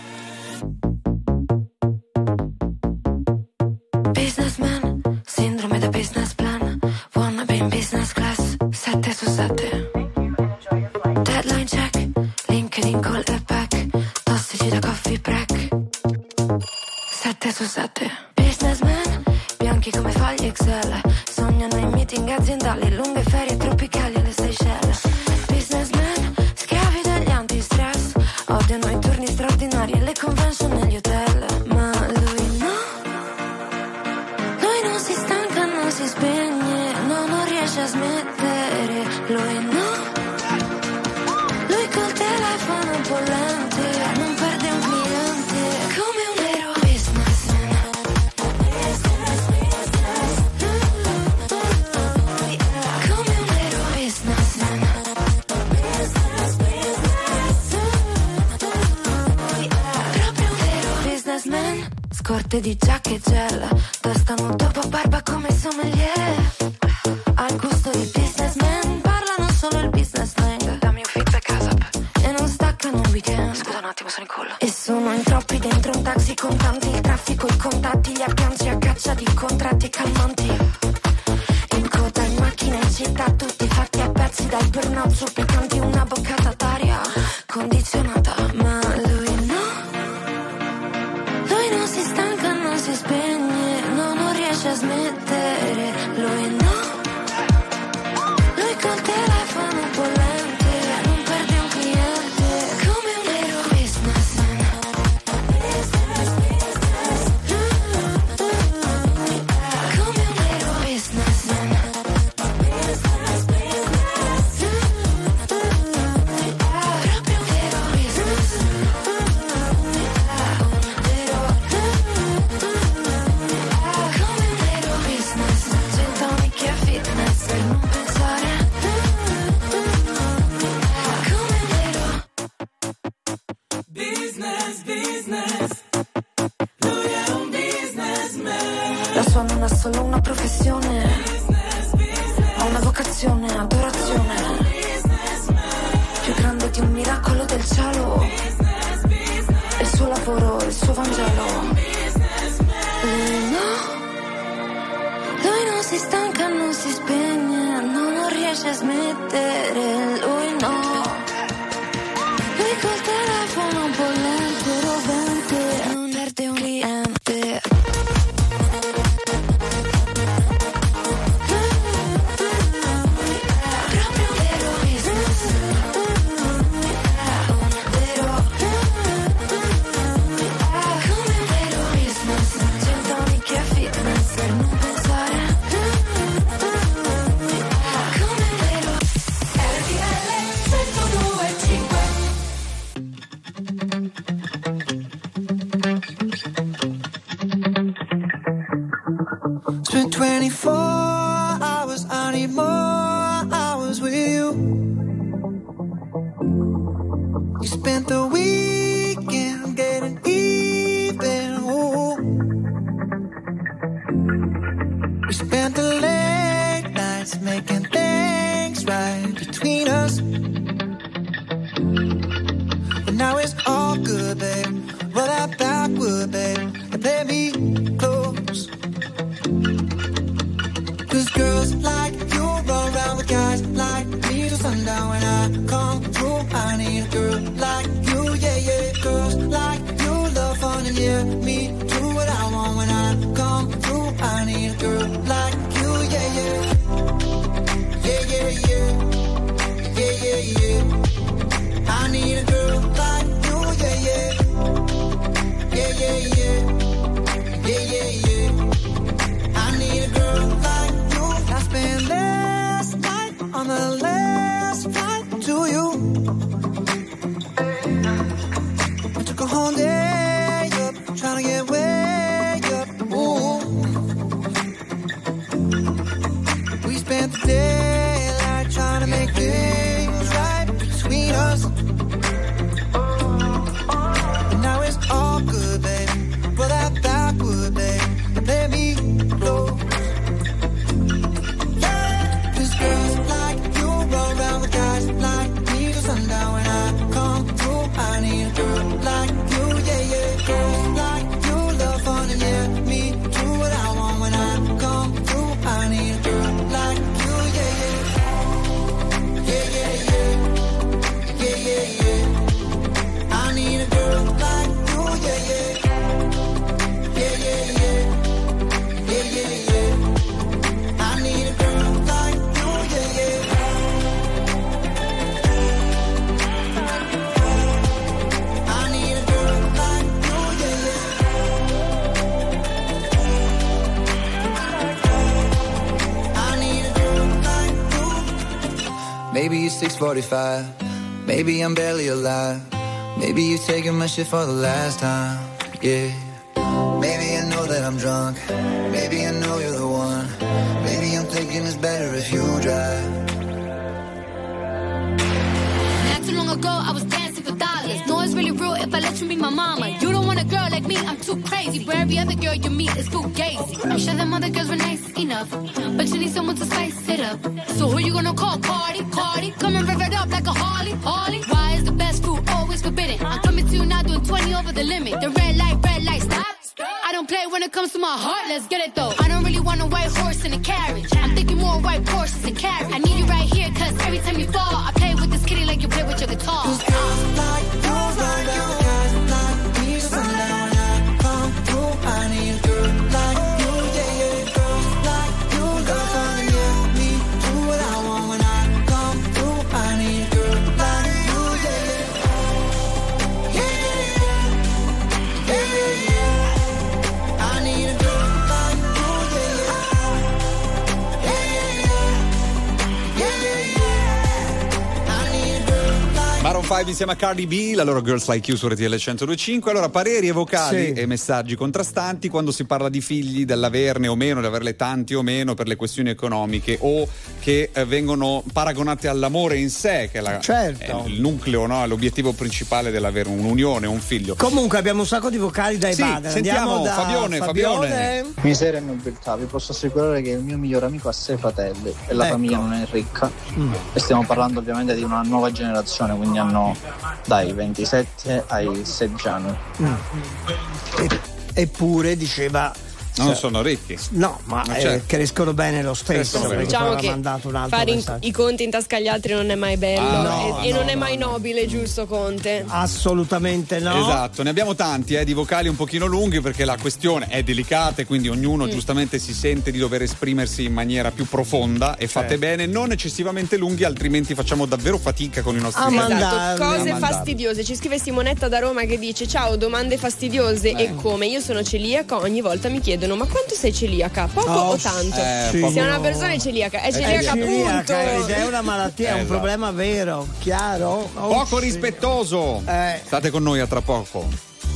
Businessman, sindrome da business plan, wannabe in business class, 7 su 7. Deadline check, LinkedIn call e back, tossici da coffee break, 7 su 7. Businessman, bianchi come fogli Excel, sognano in meeting aziendali, lunghe ferie tropicali alle Seychelles. Businessman, schiavi degli anti-stress, odiano i turni straordinari e le convention negli hotel, ma lui no. Lui non si stanca, non si spegne, no, non riesce a smettere, lui no. Lui col telefono bollente, non perde un cliente, come un vero businessman. Come un vero businessman. Proprio un vero businessman. Scorte di giacca e gel, testa dopo barba come sommelier. Al gusto di businessman, parlano solo il business slang. Dammi un feedback ASAP e non staccano il weekend. Scusa un attimo, sono in culo. E sono in troppi dentro un taxi con tanti, il traffico, i contatti, gli agganci a caccia di contratti calmanti. In coda in macchina in città, tutti fatti a pezzi dal burnout supplicanti, una boccata d'aria condizionata, ma lui no. Lui non si stanca, non si spegne, no, non riesce a smettere, lui no. Lui col telefono bollente, non perde un cliente, come un vero businessman. Come un vero businessman. business. Lui è un businessman. La sua non è solo una professione, ha una vocazione, adorazione, più grande di un miracolo del cielo. Il suo lavoro, il suo Vangelo. Lui non si stanca, non si spegne, non riesce a smettere, lui no. Lui col telefono un po' lento, rovente, non perde un cliente. Proprio vero business. Come un vero business. 100 anni che è fitness, per non pensare. Come un vero RTL 102.5. Spent 24 hours, I need more hours with you. You spent the weekend getting even. Ooh. We spent the late nights making things right between us. But now it's all good, babe. Roll that backward, babe, and play me close. 'Cause girls like you run around with guys like me till sundown. When I come through, I need a girl like you, yeah, yeah. Girls like you love fun and yeah, me do what I want. When I come through, I need a girl like you, yeah, yeah. Yeah, yeah, yeah. Yeah, yeah, yeah. I need a girl like you, yeah, yeah. Yeah, yeah, yeah. Yeah, yeah, yeah. I need a girl like you. I spent last night on the last flight to you. I took a whole day up, trying to get way up. Ooh. We spent the daylight trying to make things right between us. And now it's all good, babe. Roll that backward, babe, and let me go. 'Cause girls like you run around with guys like me till sundown. When I come through, I need a girl like you, yeah, yeah. Girls like you love fun and yeah, me do what I want. When I come through, I need a girl like you, yeah, yeah. Yeah, yeah, yeah. Yeah, yeah, yeah. I need a girl like you, yeah, yeah. Yeah, yeah, yeah. Yeah, yeah, yeah. I need a girl like you, yeah, yeah. I need a girl like you, yeah, yeah. I need a girl like you. Maybe it's 6:45. Maybe I'm barely alive. Maybe you're taking my shit for the last time. Yeah. Maybe I know that I'm drunk. Maybe I know you're the one. Maybe I'm thinking it's better if you drive. Not too long ago, I was dancing for dollars. No, it's really real if I let you be my mama. You don't want a girl like me, I'm too crazy. Where every other girl you meet is fugazi. I'm sure them other girls were nice enough, but you need someone to spice it up. So who you gonna call? Cardi, Cardi. Come and rev it up like a Harley, Harley. Why is the best food always forbidden? I'm coming to you now doing 20 over the limit. The red light, stop. I don't play when it comes to my heart, let's get it though. I don't really want a white horse in a carriage. I'm thinking more white Porsches and carriage. I need you right here, cause every time you fall, I play with this kitty like you play with your guitar. Like you run around with guys like me till sundown. When I come through, I need a girl like you, yeah, yeah. Girls like you love fun and yeah, me do what I want. When I come through, I need a girl like you, yeah, yeah. Yeah, yeah, yeah. Yeah, yeah, yeah. I need a girl like you, yeah, yeah. Yeah, yeah, yeah. Yeah, yeah, yeah. 5 insieme a Cardi B, la loro Girls Like You su RTL 102.5. Allora, pareri e vocali e messaggi contrastanti quando si parla di figli, dell'averne o meno, di averle tanti o meno per le questioni economiche o che vengono paragonate all'amore in sé, che è il nucleo, no? L'obiettivo principale dell'avere un'unione, un figlio. Comunque abbiamo un sacco di vocali da evadere. Sentiamo da Fabione. Miseria e nobiltà, vi posso assicurare che il mio migliore amico ha 6 fratelli e la famiglia non è ricca. E stiamo parlando ovviamente di una nuova generazione, quindi hanno dai 27 ai 16 anni. Eppure diceva non sono ricchi. No, ma crescono bene lo stesso. Diciamo che fare i conti in tasca agli altri non è mai bello e non è mai nobile, giusto Conte? Assolutamente no. Esatto, ne abbiamo tanti di vocali un pochino lunghi perché la questione è delicata e quindi ognuno giustamente si sente di dover esprimersi in maniera più profonda e fate bene, non eccessivamente lunghi, altrimenti facciamo davvero fatica con i nostri Esatto, cose fastidiose. Ci scrive Simonetta da Roma che dice: ciao, domande fastidiose e come? Io sono celiaca, ogni volta mi chiedono ma quanto sei celiaca? Poco o tanto? Se una persona è celiaca, è celiaca appunto. Ed è una malattia, è un problema vero, chiaro? Poco rispettoso. State con noi a tra poco.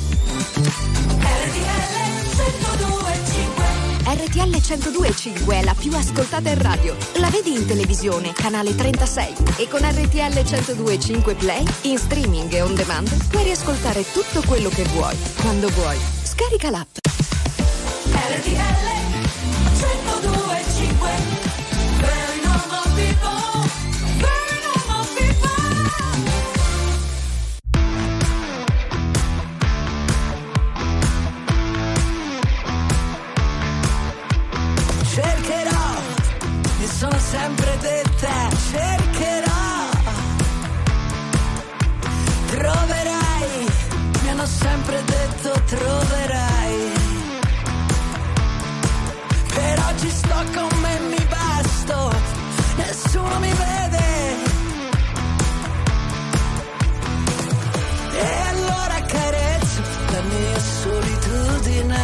RTL 102.5 è la più ascoltata in radio. La vedi in televisione, canale 36. E con RTL 102.5 Play, in streaming e on demand, puoi riascoltare tutto quello che vuoi, quando vuoi. Scarica l'app. RTL 102.5 Very normal people, very normal people. Cercherò, mi sono sempre detta, cercherò. Troverai, mi hanno sempre detto troverai. Per oggi sto con me e mi basto, nessuno mi vede. E allora accarezzo la mia solitudine.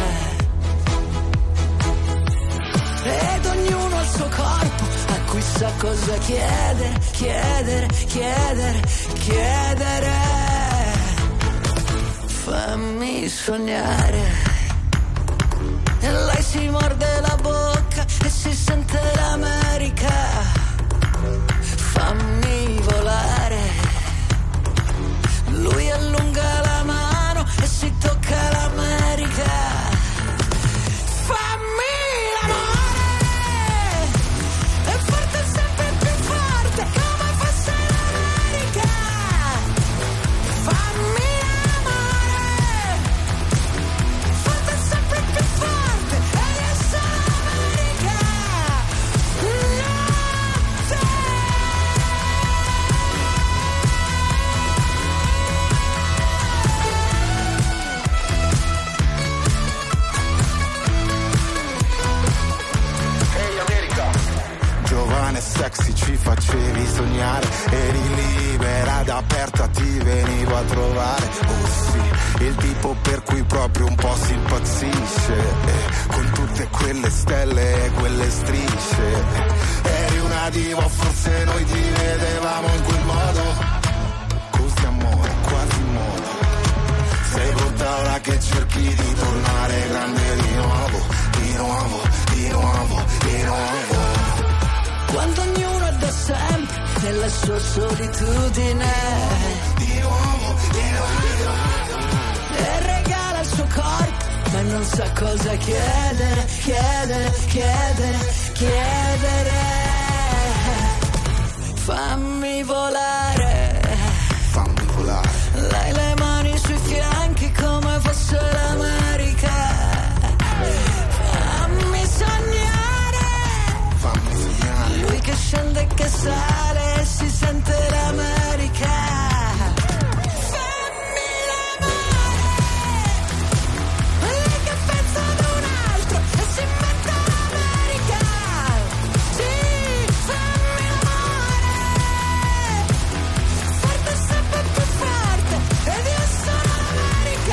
Ed ognuno ha il suo corpo a cui sa cosa chiedere, chiedere, chiedere, chiedere. Fammi sognare. E lei si morde la bocca e si sente l'America. Fammi volare. Lui allunga la mano e si tocca l'America. Fammi l'amore e forte sempre più forte come fosse l'America. Fammi sexy, ci facevi sognare, eri libera, d'aperta ti venivo a trovare. Oh sì, il tipo per cui proprio un po' si impazzisce, con tutte quelle stelle e quelle strisce. Eri una diva, forse noi ti vedevamo in quel modo. Così amore, quasi modo. Sei brutta ora che cerchi di tornare grande di nuovo, di nuovo, di nuovo, di nuovo. Quando ognuno è da sempre nella sua solitudine. Di nuovo, di nuovo. E regala il suo corpo, ma non sa cosa chiedere, chiedere, chiedere, chiedere. Fammi volare. Fammi volare. Lei le mani sui fianchi come fosse l'America. Fammi sognare. Lui che scende e che sale e si sente l'America. Fammi l'amore. Lui che pensa ad un altro e si mette l'America. Sì, fammi l'amore. Forte sempre più forte ed io sono l'America.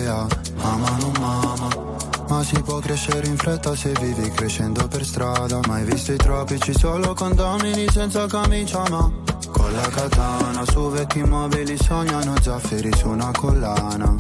Italia, ama non mama. Ma si può crescere in fretta se vivi crescendo per strada. Mai visto i tropici solo condomini senza camicia, ma con la katana su vecchi mobili sognano zaffiri su una collana.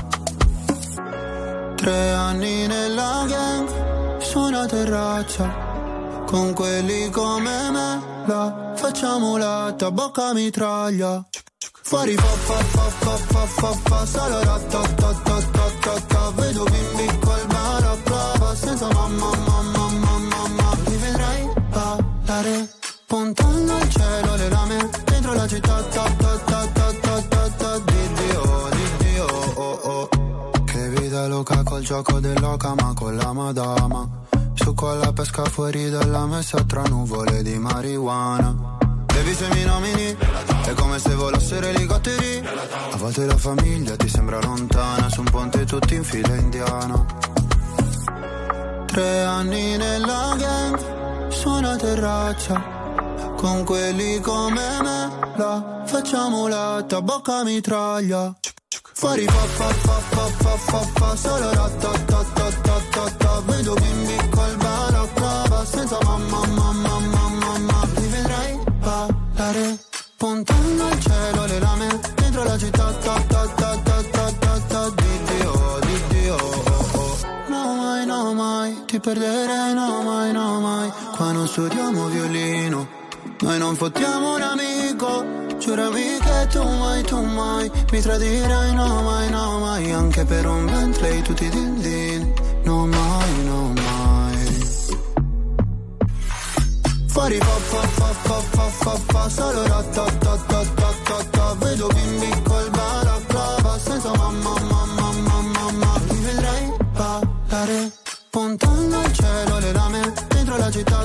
3 anni nella gang su una terrazza, con quelli come me la facciamo latta, bocca mitraglia. Fuori fa fa fa fa fa fa fa solo ta. Vedo bimbi col balaclava senza mamma mamma mamma mamma. Mi vedrai ballare puntando al cielo le lame dentro la città di Dio oh oh. Che vita loca col gioco dell'oca ma con la madama. Su con la pesca fuori dalla messa tra nuvole di marijuana. Baby se mi nomini è come se volassero elicotteri. A volte la famiglia ti sembra lontana, su un ponte tutti in fila indiana. 3 anni nella gang su una terrazza, con quelli come me la facciamo latta, bocca mitraglia. Fuori fa fa fa fa fa fa fa solo ta. Vedo bimbi col balaclava senza mamma mamma mamma mamma. Mi vedrai ballare puntando al cielo le lame dentro la città di Dio oh oh. No mai ti perderei, no mai. Qua non studiamo violino, noi non fottiamo un amico. Giurami che tu mai mi tradirai, no mai. Anche per un Bentley tutti din din, no mai. Fuori fa solo ta. Vedo bimbi col balaclava senza mamma mamma mamma mamma. Mi vedrai ballare puntando al cielo le lame dentro la città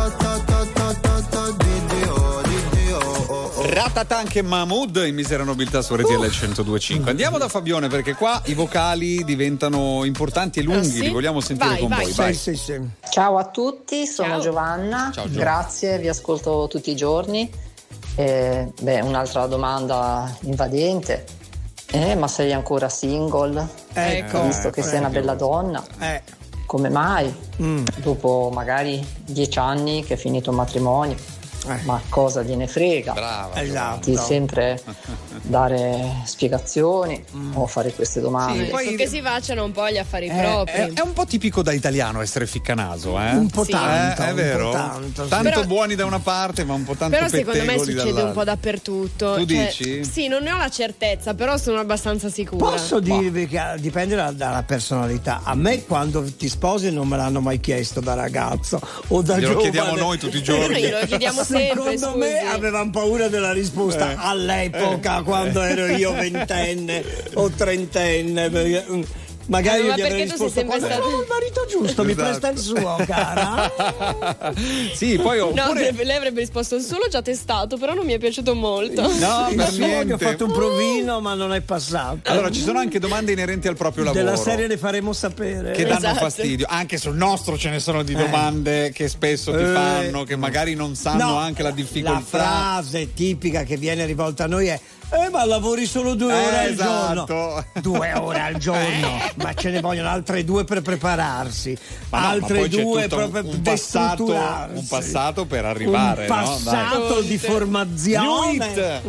di Dio oh oh. Ratata anche Mahmood in Misera Nobiltà su RTL 102.5. Andiamo da Fabione perché qua i vocali diventano importanti e lunghi, sì? Li vogliamo sentire con voi. Vai. Sì. Ciao a tutti, sono Ciao. Giovanna. Ciao, Gio. Grazie, vi ascolto tutti i giorni. Un'altra domanda invadente. Ma sei ancora single? Ecco. Visto che sei una bella donna. Come mai? Dopo magari 10 anni che è finito il matrimonio. Ma cosa gliene frega? Brava. Esatto. Di sempre dare spiegazioni o fare queste domande. Sì, poi- Che si facciano un po' gli affari propri. È un po' tipico da italiano essere ficcanaso, eh? Un po' Sì. tanto, È vero? un po' tanto. Tanto Però- buoni da una parte, ma un po' tanto Però secondo me pettegoli succede un po' dall'altra. dappertutto. Tu dici? Sì, non ne ho la certezza, però sono abbastanza sicura. Posso dirvi che dipende dalla personalità. A me quando ti sposi non me l'hanno mai chiesto da ragazzo o da Glielo giovane. chiediamo noi tutti i giorni. Noi lo chiediamo sempre, Secondo me scusi. avevano paura della risposta all'epoca, quando ero io ventenne o trentenne. Perché, magari Ma io gli avrei perché tu sei risposto: sempre quando stato- trovo il marito giusto, mi Esatto. presta il suo, cara. Sì, poi No, oppure lei avrebbe risposto solo già testato, però non mi è piaciuto molto. no, Il per suo che ho niente. fatto un provino, ma non è passato. Allora, ci sono anche domande inerenti al proprio lavoro. Della serie le faremo sapere. Che danno Esatto. fastidio. Anche sul nostro ce ne sono di domande che spesso ti fanno, che magari non sanno No, anche la La difficoltà. frase tipica che viene rivolta a noi è: ma lavori solo 2 ore al esatto. giorno. 2 ore al giorno, ma ce ne vogliono altre 2 per prepararsi, Ma no, ma altre poi c'è 2 tutto proprio per un passato destrutturarsi. per arrivare, un no? passato Dai. di formazione. New Hit.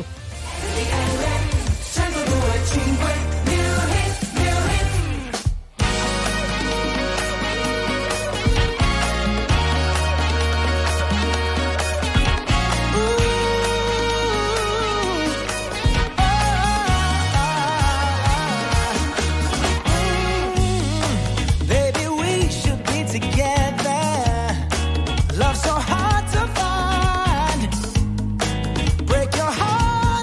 Baby, we should be together. Love so hard to find. Break your heart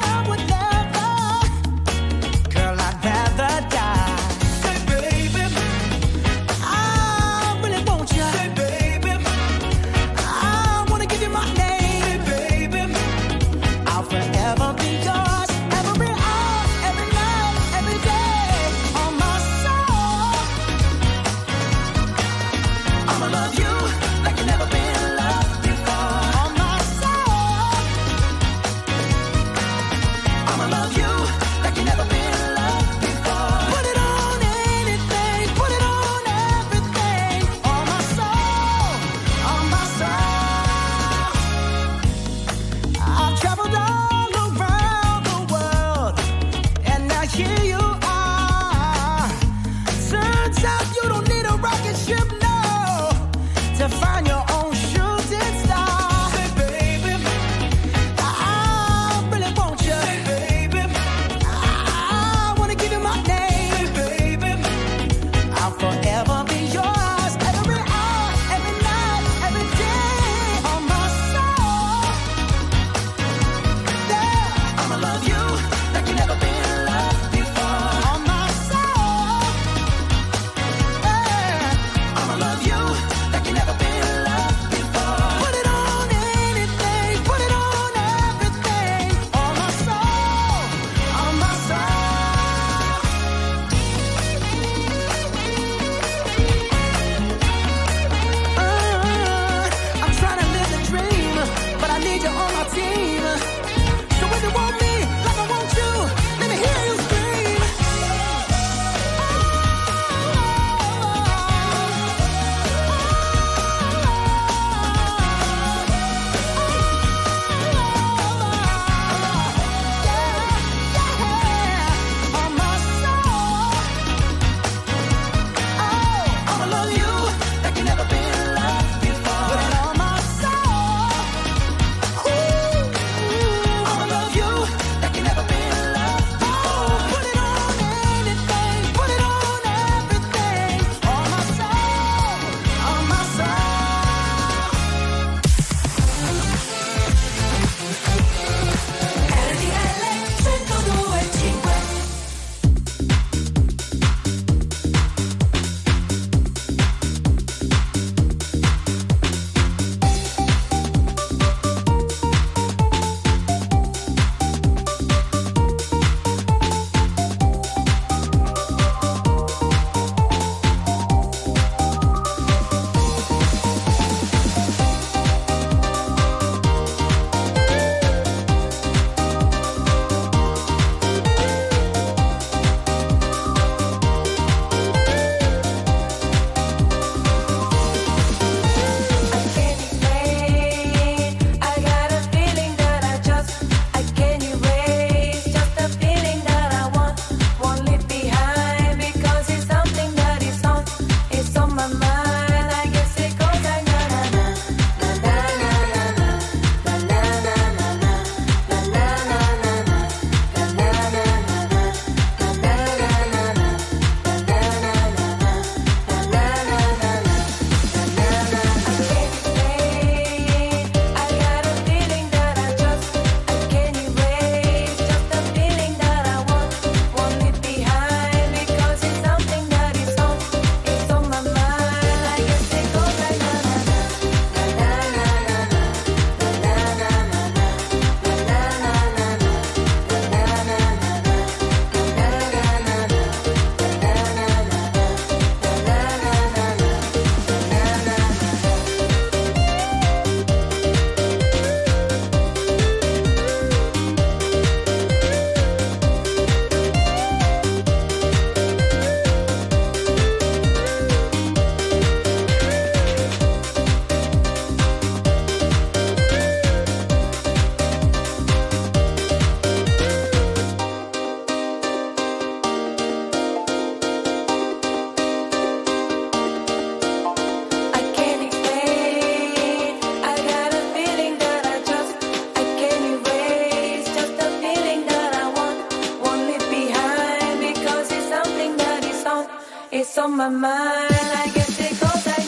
it's on my mind. I guess it goes like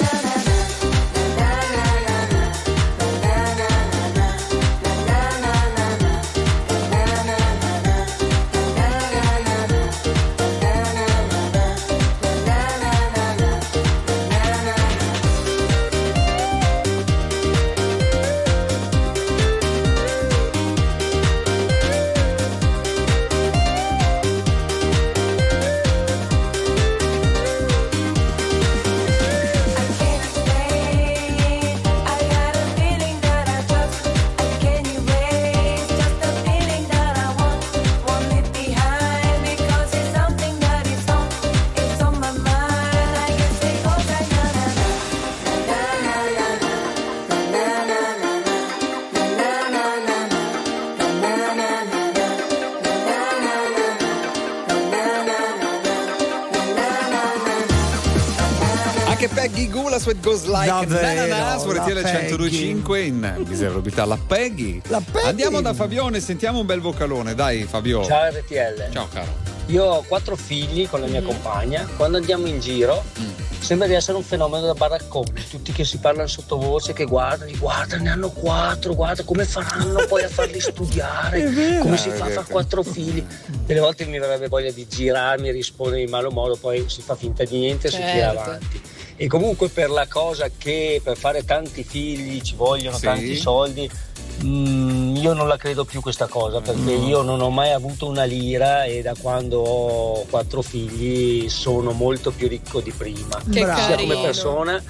It Goes Like Davvero, su RTL 102.5 in miserabilità. La Peggy. Andiamo da Fabione, sentiamo un bel vocalone, dai Fabio. Ciao RTL. Ciao caro. Io ho 4 figli con la mia compagna. Quando andiamo in giro sembra di essere un fenomeno da baraccone, tutti che si parlano sottovoce, che guardano, ne hanno 4, guarda come faranno poi a farli studiare, come si fa a fare 4 figli. Delle volte mi verrebbe voglia di girarmi e rispondere in malo modo, poi si fa finta di niente e si tira avanti. E comunque per la cosa che per fare tanti figli ci vogliono tanti soldi, io non la credo più questa cosa, perché io non ho mai avuto una lira e da quando ho 4 figli sono molto più ricco di prima, sia come persona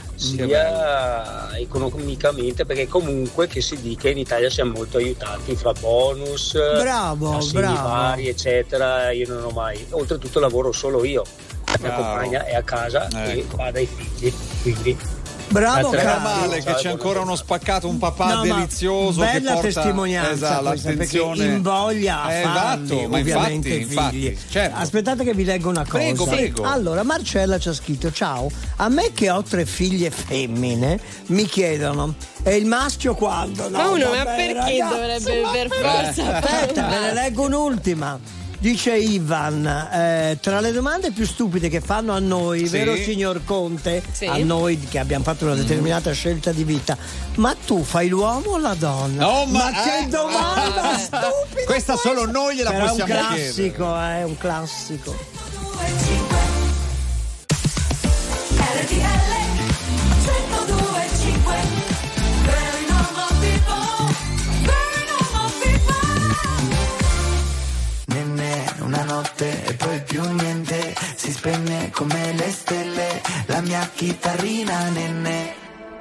sia economicamente, perché comunque che si dica in Italia siamo molto aiutati fra bonus, assegni vari eccetera. Io non ho mai, oltretutto lavoro solo io, la mia compagna è a casa e va dai figli, quindi bravo, male che c'è ancora uno spaccato, un papà delizioso bella che porta testimonianza l'attenzione, invoglia a farli, ma ovviamente infatti, certo. Aspettate che vi leggo una cosa. Prego. Allora Marcella ci ha scritto: ciao, a me che ho 3 figlie femmine mi chiedono e il maschio quando? Ma perché dovrebbe per forza? Aspetta, ve ne leggo un'ultima. Dice Ivan, tra le domande più stupide che fanno a noi, vero signor Conte? A noi che abbiamo fatto una determinata scelta di vita, ma tu fai l'uomo o la donna? Ma che domanda stupida! Questa solo noi gliela possiamo chiedere. È un classico. Una notte e poi più niente, si spegne come le stelle, la mia chitarrina nenne.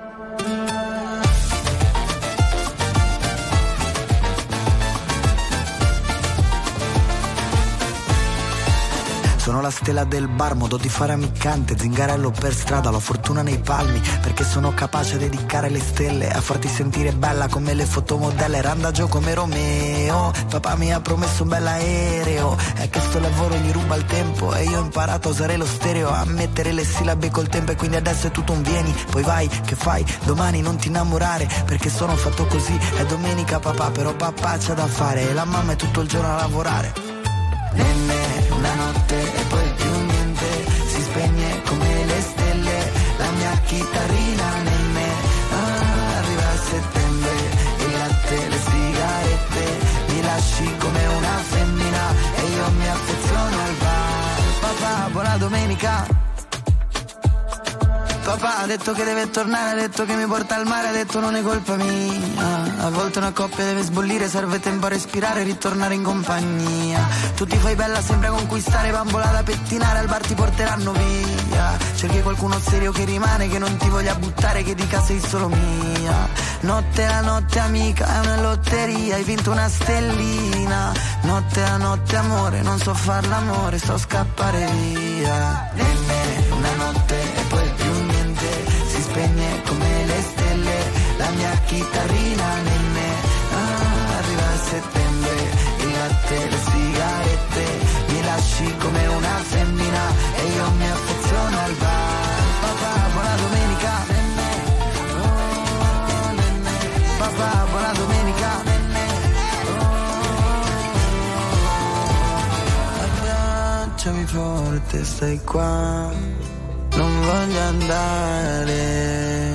Sono la stella del bar, modo di fare ammiccante, zingarello per strada, la fortuna nei palmi, perché sono capace di dedicare le stelle a farti sentire bella come le fotomodelle, randagio come Romeo, papà mi ha promesso un bell'aereo, è che sto lavoro gli ruba il tempo e io ho imparato a usare lo stereo, a mettere le sillabe col tempo e quindi adesso è tutto un vieni, poi vai, che fai, domani non ti innamorare, perché sono fatto così, è domenica papà, però papà c'ha da fare e la mamma è tutto il giorno a lavorare. Nenne, una notte e poi più niente, si spegne come le stelle, la mia chitarrina nenne, arriva a settembre, il latte, le sigarette, mi lasci come una femmina e io mi affeziono al bar. Papà, buona domenica. Papà ha detto che deve tornare, ha detto che mi porta al mare, ha detto non è colpa mia. A volte una coppia deve sbollire, serve tempo a respirare e ritornare in compagnia. Tu ti fai bella, sembra conquistare, bambola da pettinare, al bar ti porteranno via. Cerchi qualcuno serio che rimane, che non ti voglia buttare, che dica sei solo mia. Notte a notte amica, è una lotteria, hai vinto una stellina. Notte a notte amore, non so far l'amore, sto a scappare via. Nenne, una notte e poi più si spegne come le stelle, la mia chitarrina nenne, arriva a settembre, il latte, le sigarette, mi lasci come una femmina e io mi affeziono al bar. Papà, buona domenica, nenne, oh, nenne. Papà, buona domenica, nenne, oh, abbracciami forte, te stai qua, non voglio andare.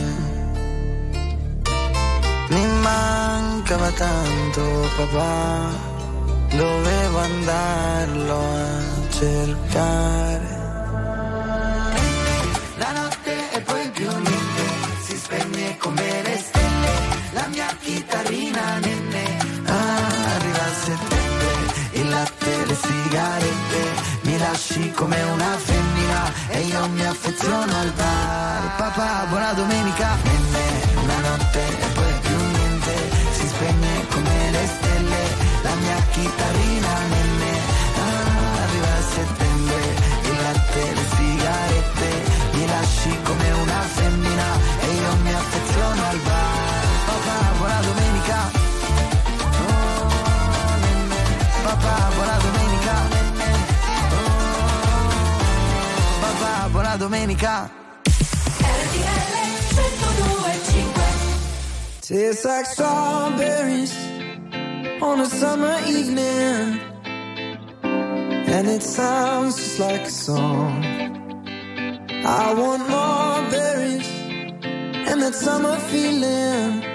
Mi mancava tanto papà, dovevo andarlo a cercare. La notte e poi più niente, si spegne come le stelle, la mia chitarrina nenne. Arriva settembre, il latte, le sigarette, mi lasci come una femmina e io mi affeziono al bar. Papà, buona domenica. Nenne, una notte e poi più niente, si spegne come le stelle, la mia chitarrina nenne. Arriva settembre, il latte, le sigarette, mi lasci come una femmina e io mi affeziono al bar. Papà, buona domenica. Papà, buona domenica. Papà, buona domenica. Tastes like strawberries on a summer evening, and it sounds just like a song. I want more berries and that summer feeling.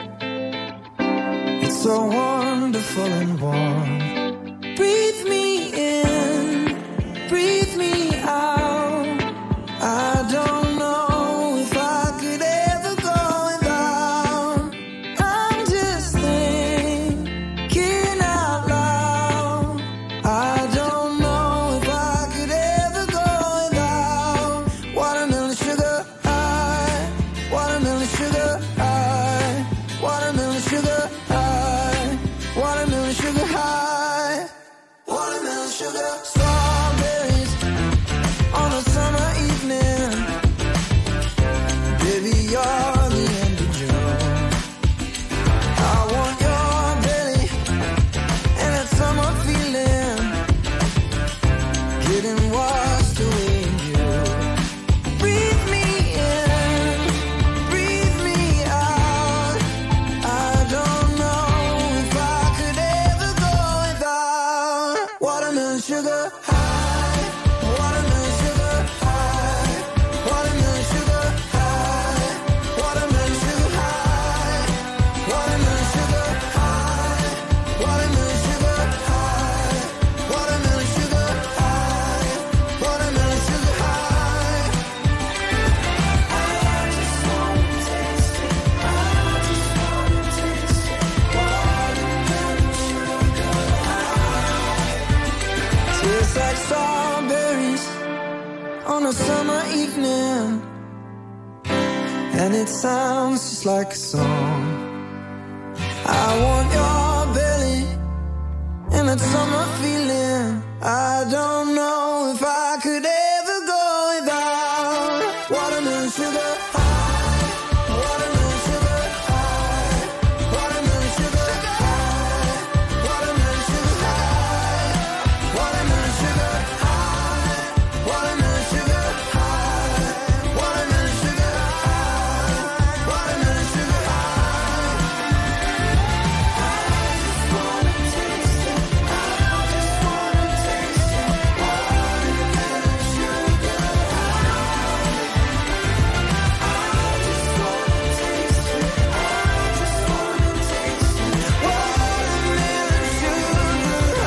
It's so wonderful and warm. Breathe me in, breathe me out. I don't know if I could ever go without. I'm just thinking out loud. I don't know if I could ever go without. Watermelon sugar high, watermelon sugar high, watermelon sugar high, watermelon sugar high. Watermelon sugar, strawberries on a summer evening. Baby, you're the end of June. I want your belly and that summer feeling, getting washed away in you. Breathe me in, breathe me out. I don't know if I could ever go without. Watermelon sugar high, watermelon sugar high, watermelon sugar high, watermelon sugar high, watermelon sugar high, watermelon sugar high, watermelon sugar high, watermelon sugar high. I just wanna taste it, I just wanna taste it, watermelon sugar high. Tastes like strawberries on a summer evening, and it sounds just like a song. I want your belly and that summer feeling. I don't know if I could ever go without. Watermelon sugar high, watermelon sugar high, watermelon sugar high, watermelon sugar high, watermelon sugar high, watermelon sugar high, watermelon sugar high, watermelon sugar high. I just wanna taste it, I just wanna taste it, watermelon sugar high. I just wanna taste it, I just wanna taste it, watermelon sugar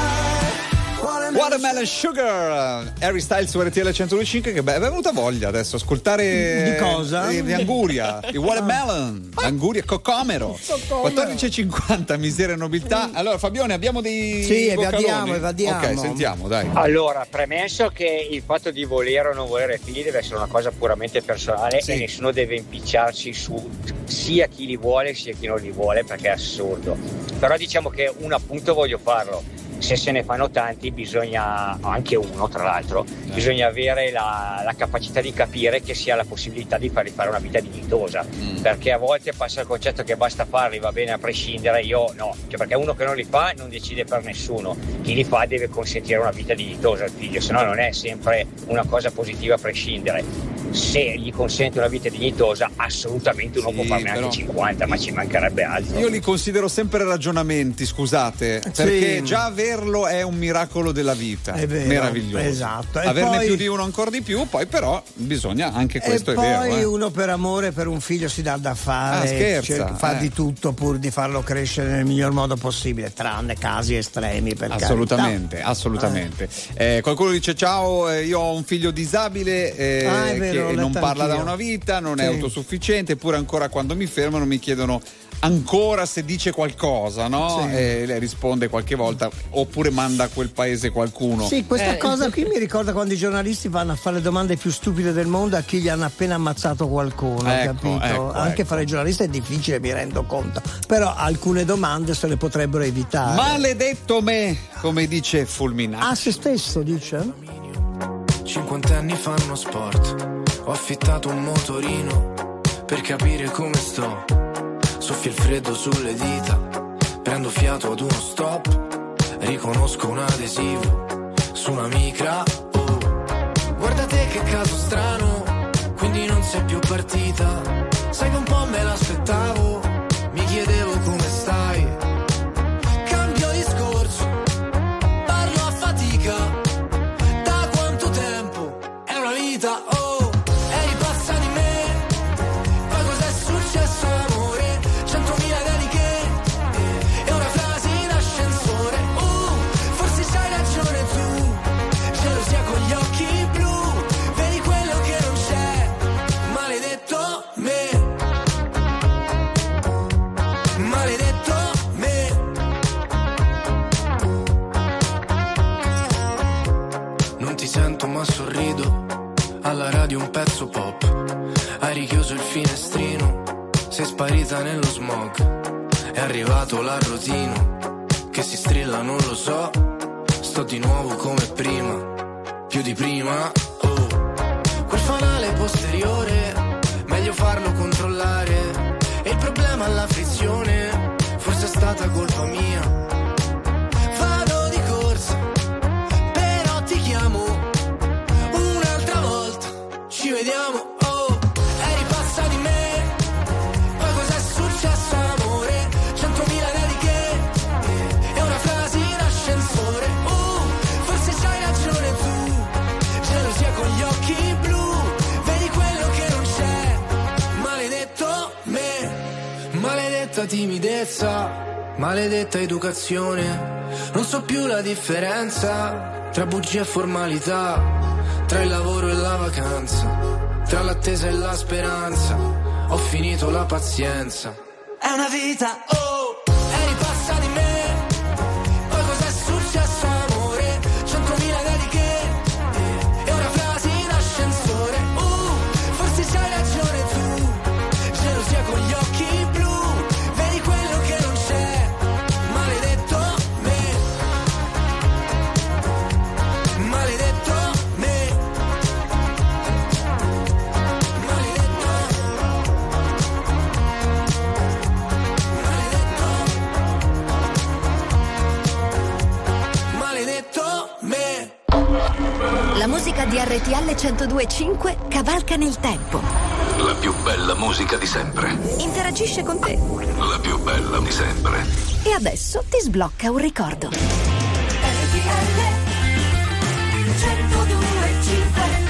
high. Watermelon Sugar, Harry Styles su RTL 105. Che è venuta voglia adesso ascoltare di cosa? Di Anguria, di Watermelon, Anguria, Cocomero. 14.50, miseria e nobiltà. Allora Fabione, abbiamo dei Sì, vocaloni? evadiamo. Ok, sentiamo, dai. Allora, premesso che il fatto di volere o non volere figli deve essere una cosa puramente personale, Sì. e nessuno deve impicciarci su sia chi li vuole sia chi non li vuole, perché è assurdo. Però diciamo che un appunto voglio farlo. Se se ne fanno tanti bisogna, anche uno tra l'altro, bisogna avere la capacità di capire che si ha la possibilità di fargli fare una vita dignitosa, perché a volte passa il concetto che basta farli, va bene a prescindere. Io no, cioè, perché uno che non li fa non decide per nessuno, chi li fa deve consentire una vita dignitosa al figlio, se no non è sempre una cosa positiva a prescindere. se gli consente una vita dignitosa, assolutamente uno può farne anche 50, ma ci mancherebbe altro. Io li considero sempre ragionamenti, scusate, perché già averlo è un miracolo della vita, è vero, meraviglioso. Esatto. Averne poi, più di uno ancora di più, poi però bisogna anche questo, e è vero. Poi uno per amore, per un figlio si dà da fare, scherza, fa di tutto pur di farlo crescere nel miglior modo possibile, tranne casi estremi, per assolutamente, assolutamente. Qualcuno dice ciao, io ho un figlio disabile che non parla da una vita, non è autosufficiente, eppure ancora quando mi fermano mi chiedono ancora se dice qualcosa, no? E lei risponde qualche volta, oppure manda a quel paese qualcuno. Sì, questa cosa qui mi ricorda quando i giornalisti vanno a fare le domande più stupide del mondo a chi gli hanno appena ammazzato qualcuno, capito? Anche fare il giornalista è difficile, mi rendo conto, però alcune domande se le potrebbero evitare. Maledetto me, come dice Fulminati. A se stesso dice? 50 anni fanno sport, ho affittato un motorino per capire come sto. Soffia il freddo sulle dita, prendo fiato ad uno stop, riconosco un adesivo su una micra. Oh, guardate che caso strano, quindi non sei più partita. Sai che un po' me l'aspettavo, mi chiedevo come stai. Cambio discorso, parlo a fatica. Da quanto tempo? È una vita, oh, eri pazza di me. Poi cos'è successo, amore? 100.000 dediche e una frase in ascensore. Forse c'hai ragione tu, gelosia con gli occhi blu, vedi quello che non c'è, maledetto me, maledetto me. Non ti sento ma sorrido, alla radio un pezzo pop, hai richiuso il finestrino, sei sparita nello smog, è arrivato l'arrotino, che si strilla non lo so, sto di nuovo come prima, più di prima, oh. Quel fanale posteriore, meglio farlo controllare, e il problema alla frizione, forse è stata colpa mia. Vado di corsa, però ti chiamo un'altra volta, ci vediamo. Maledetta timidezza, maledetta educazione, non so più la differenza tra bugia e formalità, tra il lavoro e la vacanza, tra l'attesa e la speranza, ho finito la pazienza. È una vita, oh, eri pazza di me, poi cos'è successo, amore? 100.000 dediche e una frase in ascensore, forse c'hai ragione tu, gelosia con gli occhi blu. La musica di RTL 102.5 cavalca nel tempo. La più bella musica di sempre. Interagisce con te. La più bella di sempre. E adesso ti sblocca un ricordo. RTL 102.5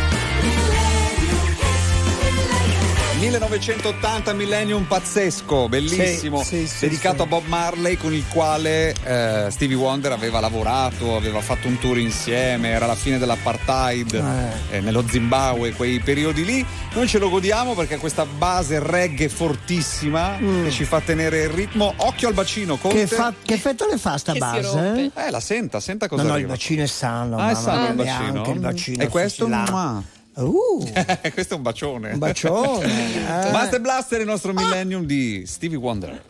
1980 Millennium pazzesco, bellissimo, dedicato a Bob Marley, con il quale Stevie Wonder aveva lavorato, aveva fatto un tour insieme, era la fine dell'apartheid nello Zimbabwe, quei periodi lì. Noi ce lo godiamo perché questa base reggae fortissima che ci fa tenere il ritmo. Occhio al bacino, Conte. Che effetto le fa sta base? La senta cosa no, arriva. il bacino è sano. È sano il bacino? Anche il bacino. E questo? Questo è un bacione. Un bacione. Master Blaster, il nostro Millennium di Stevie Wonder.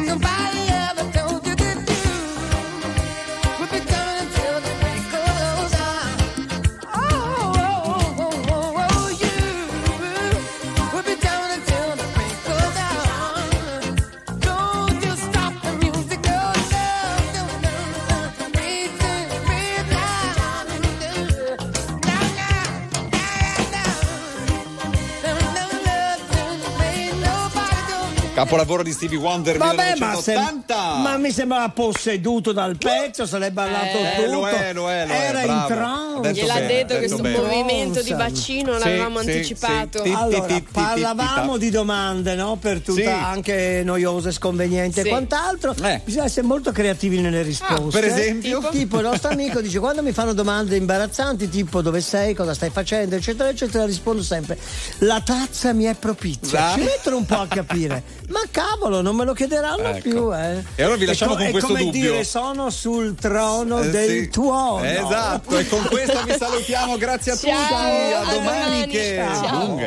Capolavoro di Stevie Wonder. Vabbè, 1980. ma mi sembrava posseduto dal pezzo, se l'è ballato tutto. Lo è, era in bravo. trance. Gliel'ha detto questo bene. movimento di bacino, l'avevamo anticipato. Allora, parlavamo di domande, no? Per tutta anche noiose, sconvenienti e quant'altro. Bisogna essere molto creativi nelle risposte. Per esempio? Tipo il nostro amico dice: quando mi fanno domande imbarazzanti, tipo dove sei, cosa stai facendo, eccetera, eccetera, rispondo sempre: la tazza mi è propizia. Ci mettono un po' a capire. Ma cavolo, non me lo chiederanno più, eh. E allora vi lasciamo con questo dubbio. È come dire, sono sul trono del tuono. Esatto, e con questo vi salutiamo, grazie a tutti. A domani. Che